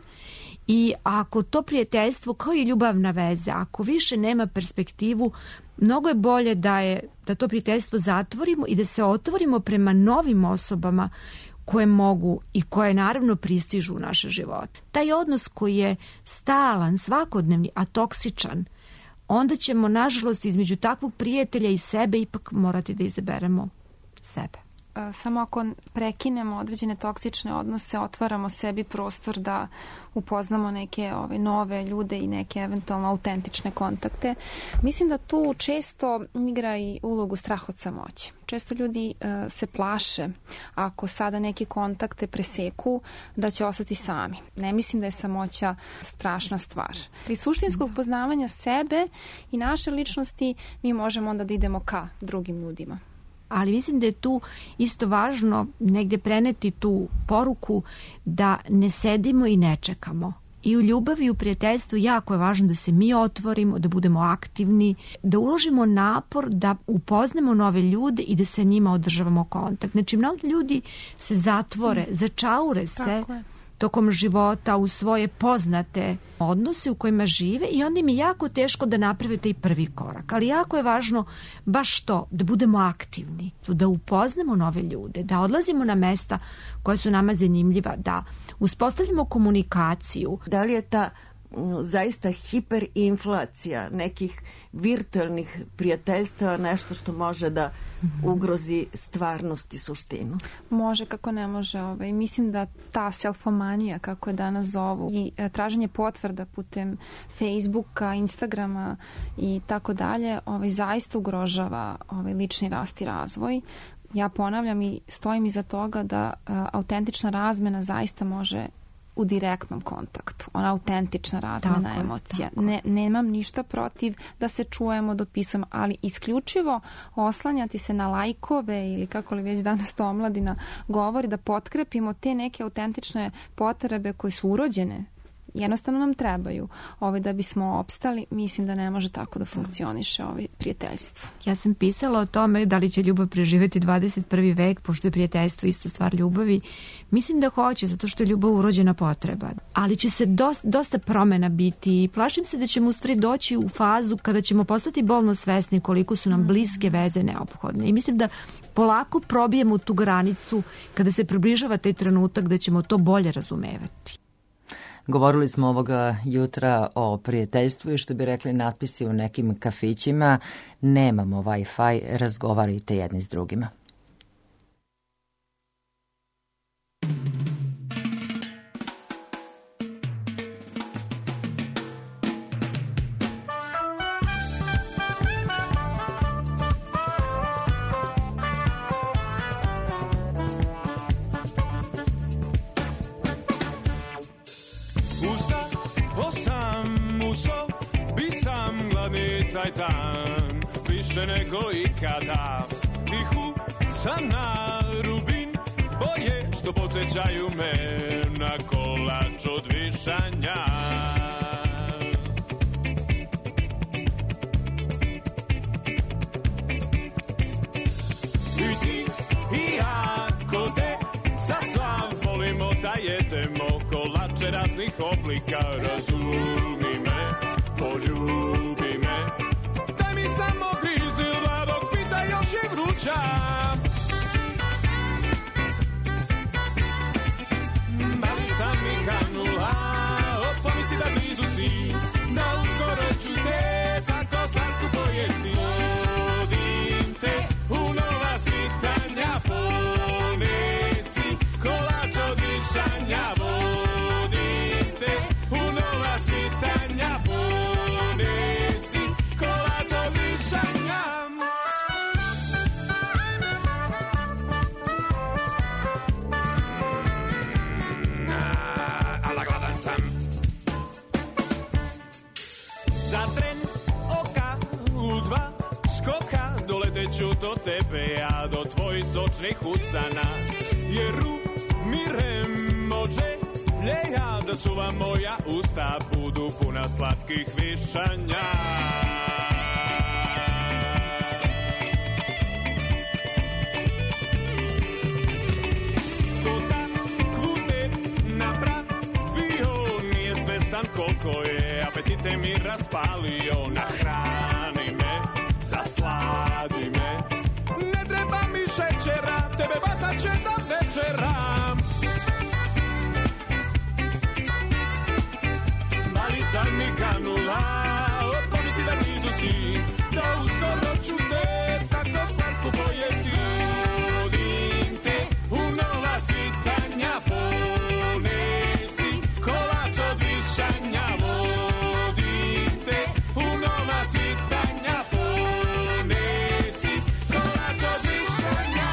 I ako to prijateljstvo, kao i ljubavna veza, ako više nema perspektivu, mnogo je bolje da, je, da to prijateljstvo zatvorimo i da se otvorimo prema novim osobama koje mogu i koje naravno pristižu u naše živote. Taj odnos koji je stalan, svakodnevni, a toksičan, onda ćemo, nažalost, između takvog prijatelja i sebe ipak morati da izaberemo sebe. Samo ako prekinemo određene toksične odnose, otvaramo sebi prostor da upoznamo neke ove nove ljude i neke eventualno autentične kontakte. Mislim da tu često igra i ulogu strah od samoće. Često ljudi uh, se plaše ako sada neke kontakte preseku da će ostati sami. Ne mislim da je samoća strašna stvar. Pri suštinskog poznavanja sebe i naše ličnosti mi možemo onda da idemo ka drugim ljudima. Ali mislim da je tu isto važno negdje preneti tu poruku da ne sedimo i ne čekamo I u ljubavi i u prijateljstvu jako je važno da se mi otvorimo, da budemo aktivni, da uložimo napor, da upoznamo nove ljude i da sa njima održavamo kontakt. Znači, mnogi ljudi se zatvore, začaure se tokom života u svoje poznate odnose u kojima žive i onda im je jako teško da naprave taj prvi korak. Ali jako je važno baš to, da budemo aktivni, da upoznamo nove ljude, da odlazimo na mesta koja su nama zanimljiva, da uspostavljamo komunikaciju. Da li je ta zaista hiperinflacija nekih virtualnih prijateljstava nešto što može da ugrozi stvarnost i suštinu? Može, kako ne može. Ovaj. Mislim da ta selfomanija, kako je danas zovu, i e, traženje potvrda putem Facebooka, Instagrama i tako dalje, ovaj, zaista ugrožava ovaj, lični rast i razvoj. Ja ponavljam i stojim iza toga da a, autentična razmena zaista može u direktnom kontaktu. Ona autentična razmena tako emocija. Ne, nemam ništa protiv da se čujemo, dopisujemo, ali isključivo oslanjati se na lajkove ili kako li već danas to omladina govori, da potkrepimo te neke autentične potrebe koje su urođene, jednostavno nam trebaju. Ove, da bismo opstali, mislim da ne može tako da funkcioniše ovaj prijateljstvo. Ja sam pisala o tome da li će ljubav preživjeti dvadeset prvi vek, pošto je prijateljstvo isto stvar ljubavi. Mislim da hoće, zato što je ljubav urođena potreba. Ali će se dosta, dosta promjena biti i plašim se da ćemo u stvari doći u fazu kada ćemo postati bolno svesni koliko su nam bliske veze neophodne. I mislim da polako probijemo tu granicu kada se približava taj trenutak da ćemo to bolje razumevati. Govorili smo ovoga jutra o prijateljstvu i što bi rekli natpisi u nekim kafićima, nemamo Wi-Fi, razgovarajte jedni s drugima. Taj dan, više nego ikada, tihu sam na rubin, boje što podsjećaju me na kolač od višanja. I ti i ja ko deca sva volimo da jedemo kolače raznih oblika, razumi me, poljubi me. Samo grizila dok pita još je vruća. Malica mi kanula, pomisli da blizu si, da uskoro ću te tako slatko pojesti. Vodim te u nova svitanja, ponesi kolač od višanja. Vodim te u nova svitanja, ponesi kolač od višanja. Ala gladan sam. Za tren oka u dva skoka doleteću do tebe, a do tvojih sočnih usana. Jer umirem može ljeja da suva moja usta budu puna slatkih višanja. Koliko je apetite mi raspalio, nahrani me, zasladi me. Ne treba mi šećera, tebe vata će da večeram. Malica mi kanula, pomisli da blizu si, da uskoro ću te tako slatko pojesti. Vodim te u nova svitanja, ponesi kolač od višanja. Vodim te u nova svitanja, ponesi kolač od višanja.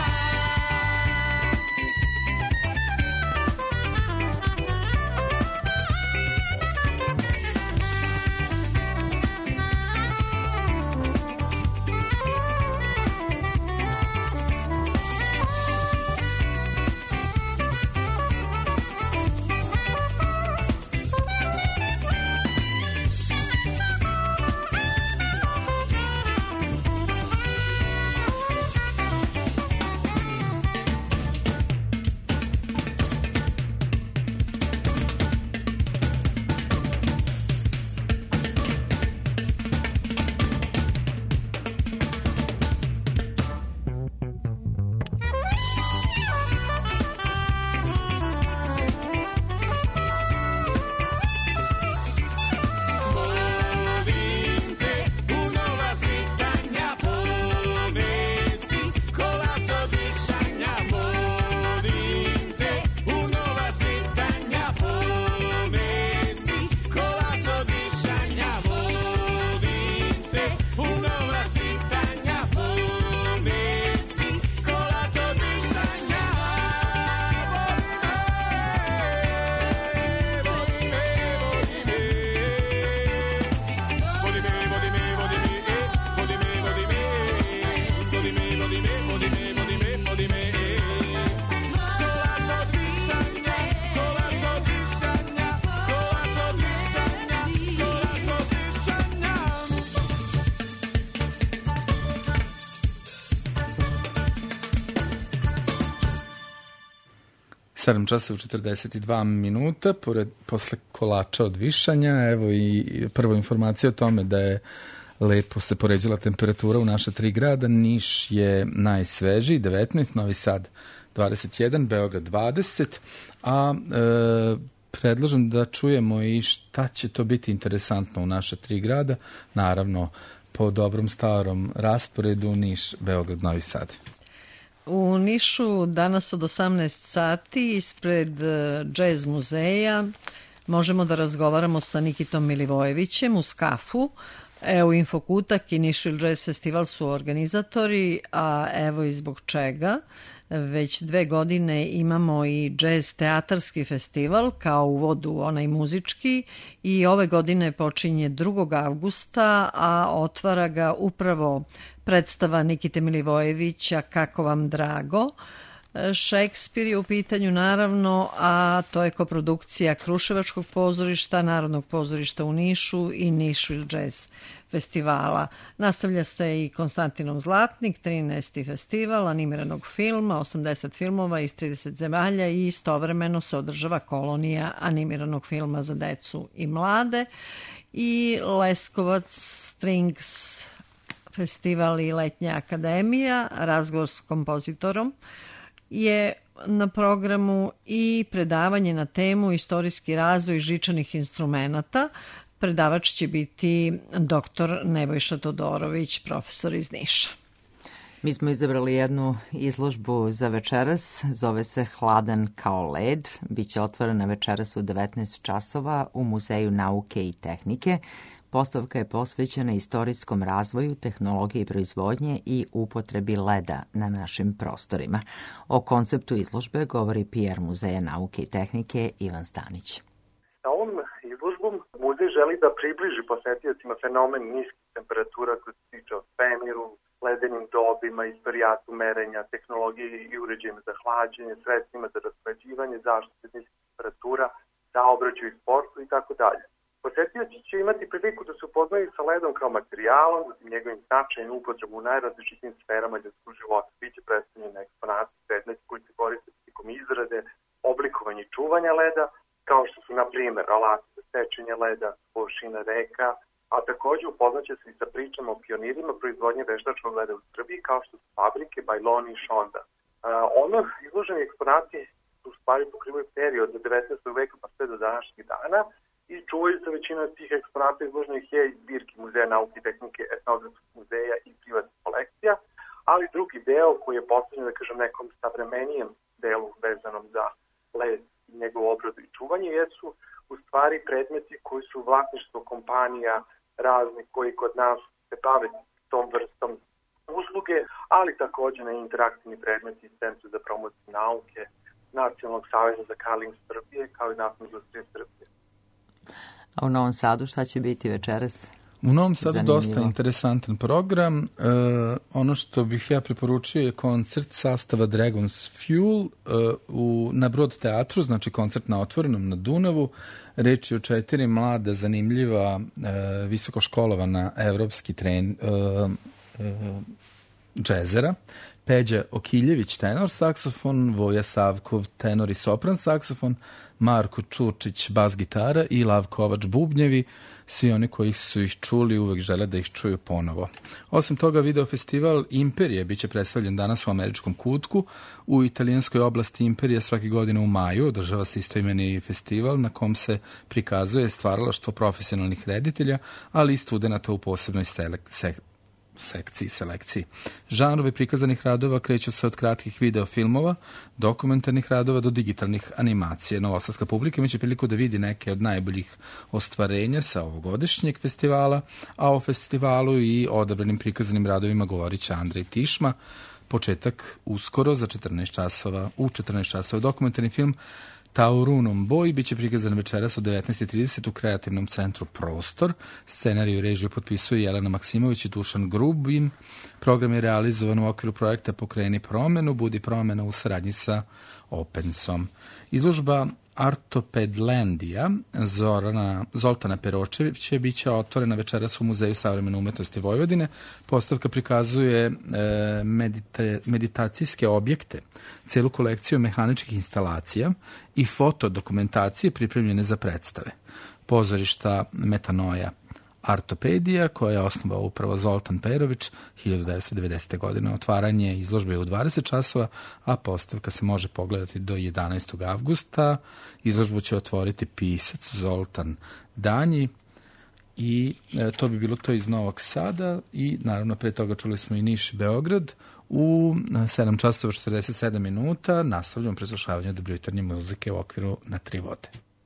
sedam časova četrdeset dva minuta, pored, posle kolača od višanja, evo i prva informacija o tome da je lepo se poređala temperatura u naša tri grada. Niš je najsvežiji, devetnaest, Novi Sad dvadeset jedan, Beograd dvadeset, a e, predlažem da čujemo i šta će to biti interesantno u naša tri grada, naravno po dobrom starom rasporedu Niš, Beograd, Novi Sad. U Nišu danas od osamnaest sati ispred Jazz muzeja možemo da razgovaramo sa Nikitom Milivojevićem u Skafu. Evo Infokutak i Nišvil Jazz Festival su organizatori, a evo i zbog čega. Već dve godine imamo i Jazz teatarski festival kao uvod u onaj muzički i ove godine počinje drugog avgusta, a otvara ga upravo predstava Nikite Milivojevića Kako vam drago. Šekspir je u pitanju naravno, a to je koprodukcija Kruševačkog pozorišta, Narodnog pozorišta u Nišu i Nišvil Jazz festivala. Nastavlja se i Konstantinov Zlatnik, trinaesti festival animiranog filma, osamdeset filmova iz trideset zemalja i istovremeno se održava kolonija animiranog filma za decu i mlade. I Leskovac Strings festival i Letnja akademija, razgovor s kompozitorom je na programu i predavanje na temu istorijski razvoj žičanih instrumenata. Predavač će biti doktor Nebojša Todorović, profesor iz Niša. Mi smo izabrali jednu izložbu za večeras, zove se Hladan kao led. Biće otvorena večeras u devetnaest časova u Muzeju nauke i tehnike. Postavka je posvećena istorijskom razvoju, tehnologiji proizvodnje i upotrebi leda na našim prostorima. O konceptu izložbe govori P R Muzeja nauke i tehnike Ivan Stanić. Sa ovom izložbom muzej želi da približi posetiocima fenomen niskih temperatura koji se tiče o svemiru, ledenim dobima, istorijatu merenja, tehnologije i uređajima za hlađenje, sredstvima za rashlađivanje, zaštite niskih temperatura, saobraćaju i sportu i tako dalje. Posetioci će imati priliku da se upoznaju sa ledom kao materijalom, zatim njegovim značajem upotrebu u najrazličitijim sferama ljudskog života. Biće predstavljeni eksponati, predmeti koji se koriste prilikom izrade, oblikovanja i čuvanja leda, kao što su, na primjer, alati za sečenje leda, površina reka, a također upoznaće se i sa pričama o pionirima proizvodnje veštačkog leda u Srbiji, kao što su fabrike Bajloni i Šonda. Uh, ono izloženi eksponati u stvari pokrivaju period od devetnaestog veka pa sve do današnjih dana i čuvaju se većina tih eksponata izloženih je iz zbirki Muzeja nauke i tehnike, Etnografskog muzeja i privatnih kolekcija, ali drugi deo koji je posvećen, da kažem, nekom savremenijem delu vezanom za led i njegovu obradu i čuvanje, jesu u stvari predmeti koji su vlasništvo kompanija raznih koji kod nas se bave tom vrstom usluge, ali također na interaktivni predmeti iz Centra za promociju nauke, Nacionalnog saveza za kaling Srbije, kao i Naftne industrije Srbije. A u Novom Sadu šta će biti večeras? U Novom Sadu zanimljivo. Dosta interesantan program. E, ono što bih ja preporučio je koncert sastava Dragon's Fuel e, u, na Brod teatru, znači koncert na otvorenom na Dunavu. Reč je o četiri mlada, zanimljiva, e, visokoškolovana evropski tren, e, e, džezera. Peđa Okiljević, tenor saksofon, Voja Savkov, tenor i sopran saksofon, Marko Čurčić, bas gitara i Lav Kovač, bubnjevi. Svi oni koji su ih čuli uvek žele da ih čuju ponovo. Osim toga, video festival Imperije biće predstavljen danas u američkom kutku. U italijanskoj oblasti Imperije svake godine u maju održava se istoimeni festival na kom se prikazuje stvaralaštvo profesionalnih reditelja, ali i studenata u posebnoj selek sekciji. sekciji, selekciji. Žanrovi prikazanih radova kreću se od kratkih videofilmova, dokumentarnih radova do digitalnih animacija. Novosadska publika imaće priliku da vidi neke od najboljih ostvarenja sa ovogodišnjeg festivala, a o festivalu i odabranim prikazanim radovima govorit će Andrej Tišma. Početak uskoro za četrnaest časova, u četrnaest časova dokumentarni film Taurunom boj biće prikazan večeras u devetnaest i trideset u kreativnom centru Prostor. Scenariju i režiju potpisuje Jelena Maksimović i Dušan Grubin. Program je realizovan u okviru projekta Pokreni promenu, budi promena u saradnji sa Opensom. Izložba Artopedlandija Zorana, Zoltana Peročevića bit će otvorena večeras u Muzeju savremene umetnosti Vojvodine. Postavka prikazuje e, medite, meditacijske objekte, celu kolekciju mehaničkih instalacija i fotodokumentacije pripremljene za predstave. Pozorišta Metanoja Artopedija, koja je osnovao upravo Zoltan Perović hiljadu devetsto devedesete. godine. Otvaranje izložbe je u dvadeset časova, a postavka se može pogledati do jedanaestog avgusta. Izložbu će otvoriti pisac Zoltan Danji i e, to bi bilo to iz Novog Sada i naravno pre toga čuli smo i Niš i Beograd. U sedam časova četrdeset sedam minuta nastavljamo preslušavanje dobre jutarnje muzike u okviru Na tri vode.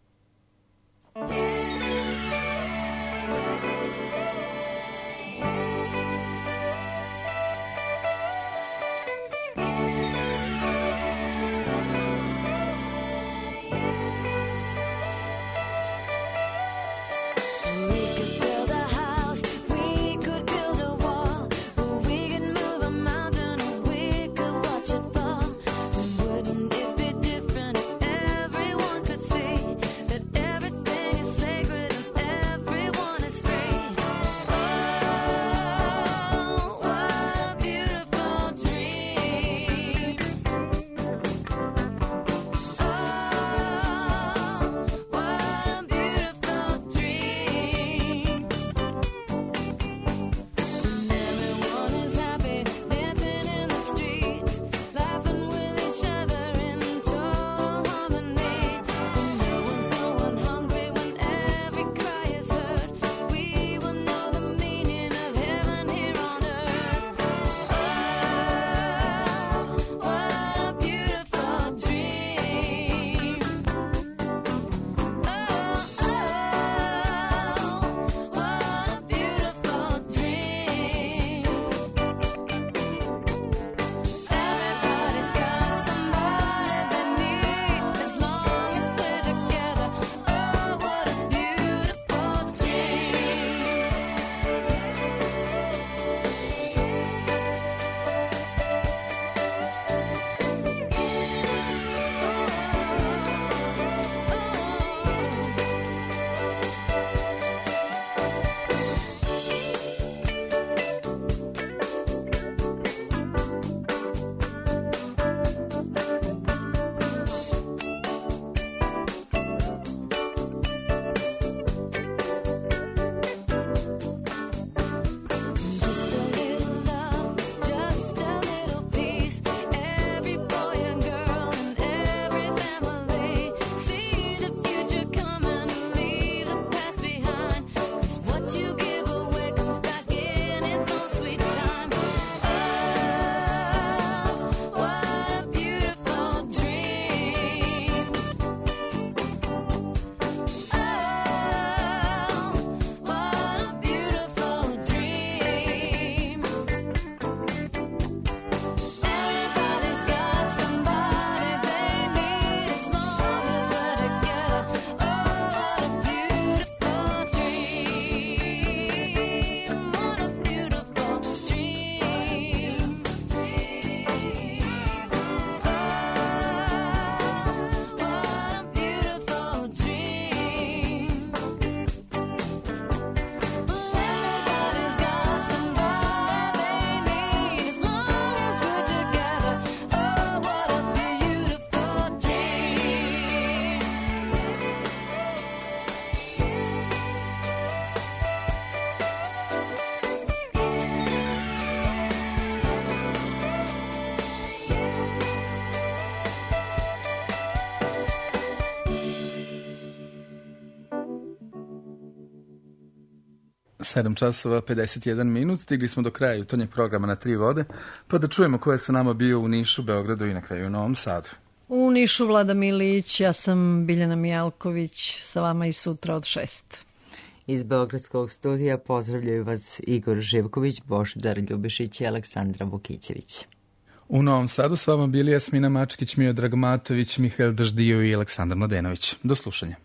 sedam časova pedeset jedan minut, stigli smo do kraja jutarnjeg programa Na tri vode, pa da čujemo ko je sa nama bio u Nišu, Beogradu i na kraju u Novom Sadu. U Nišu Vlada Milić, ja sam Biljana Mijalković, sa vama i sutra od šest. Iz Beogradskog studija pozdravljaju vas Igor Živković, Božidar Ljubišić i Aleksandra Vukićević. U Novom Sadu s vama bili Jasmina Mačkić, Miodrag Matović, Mihael Daždiju i Aleksandar Mladenović. Do slušanja.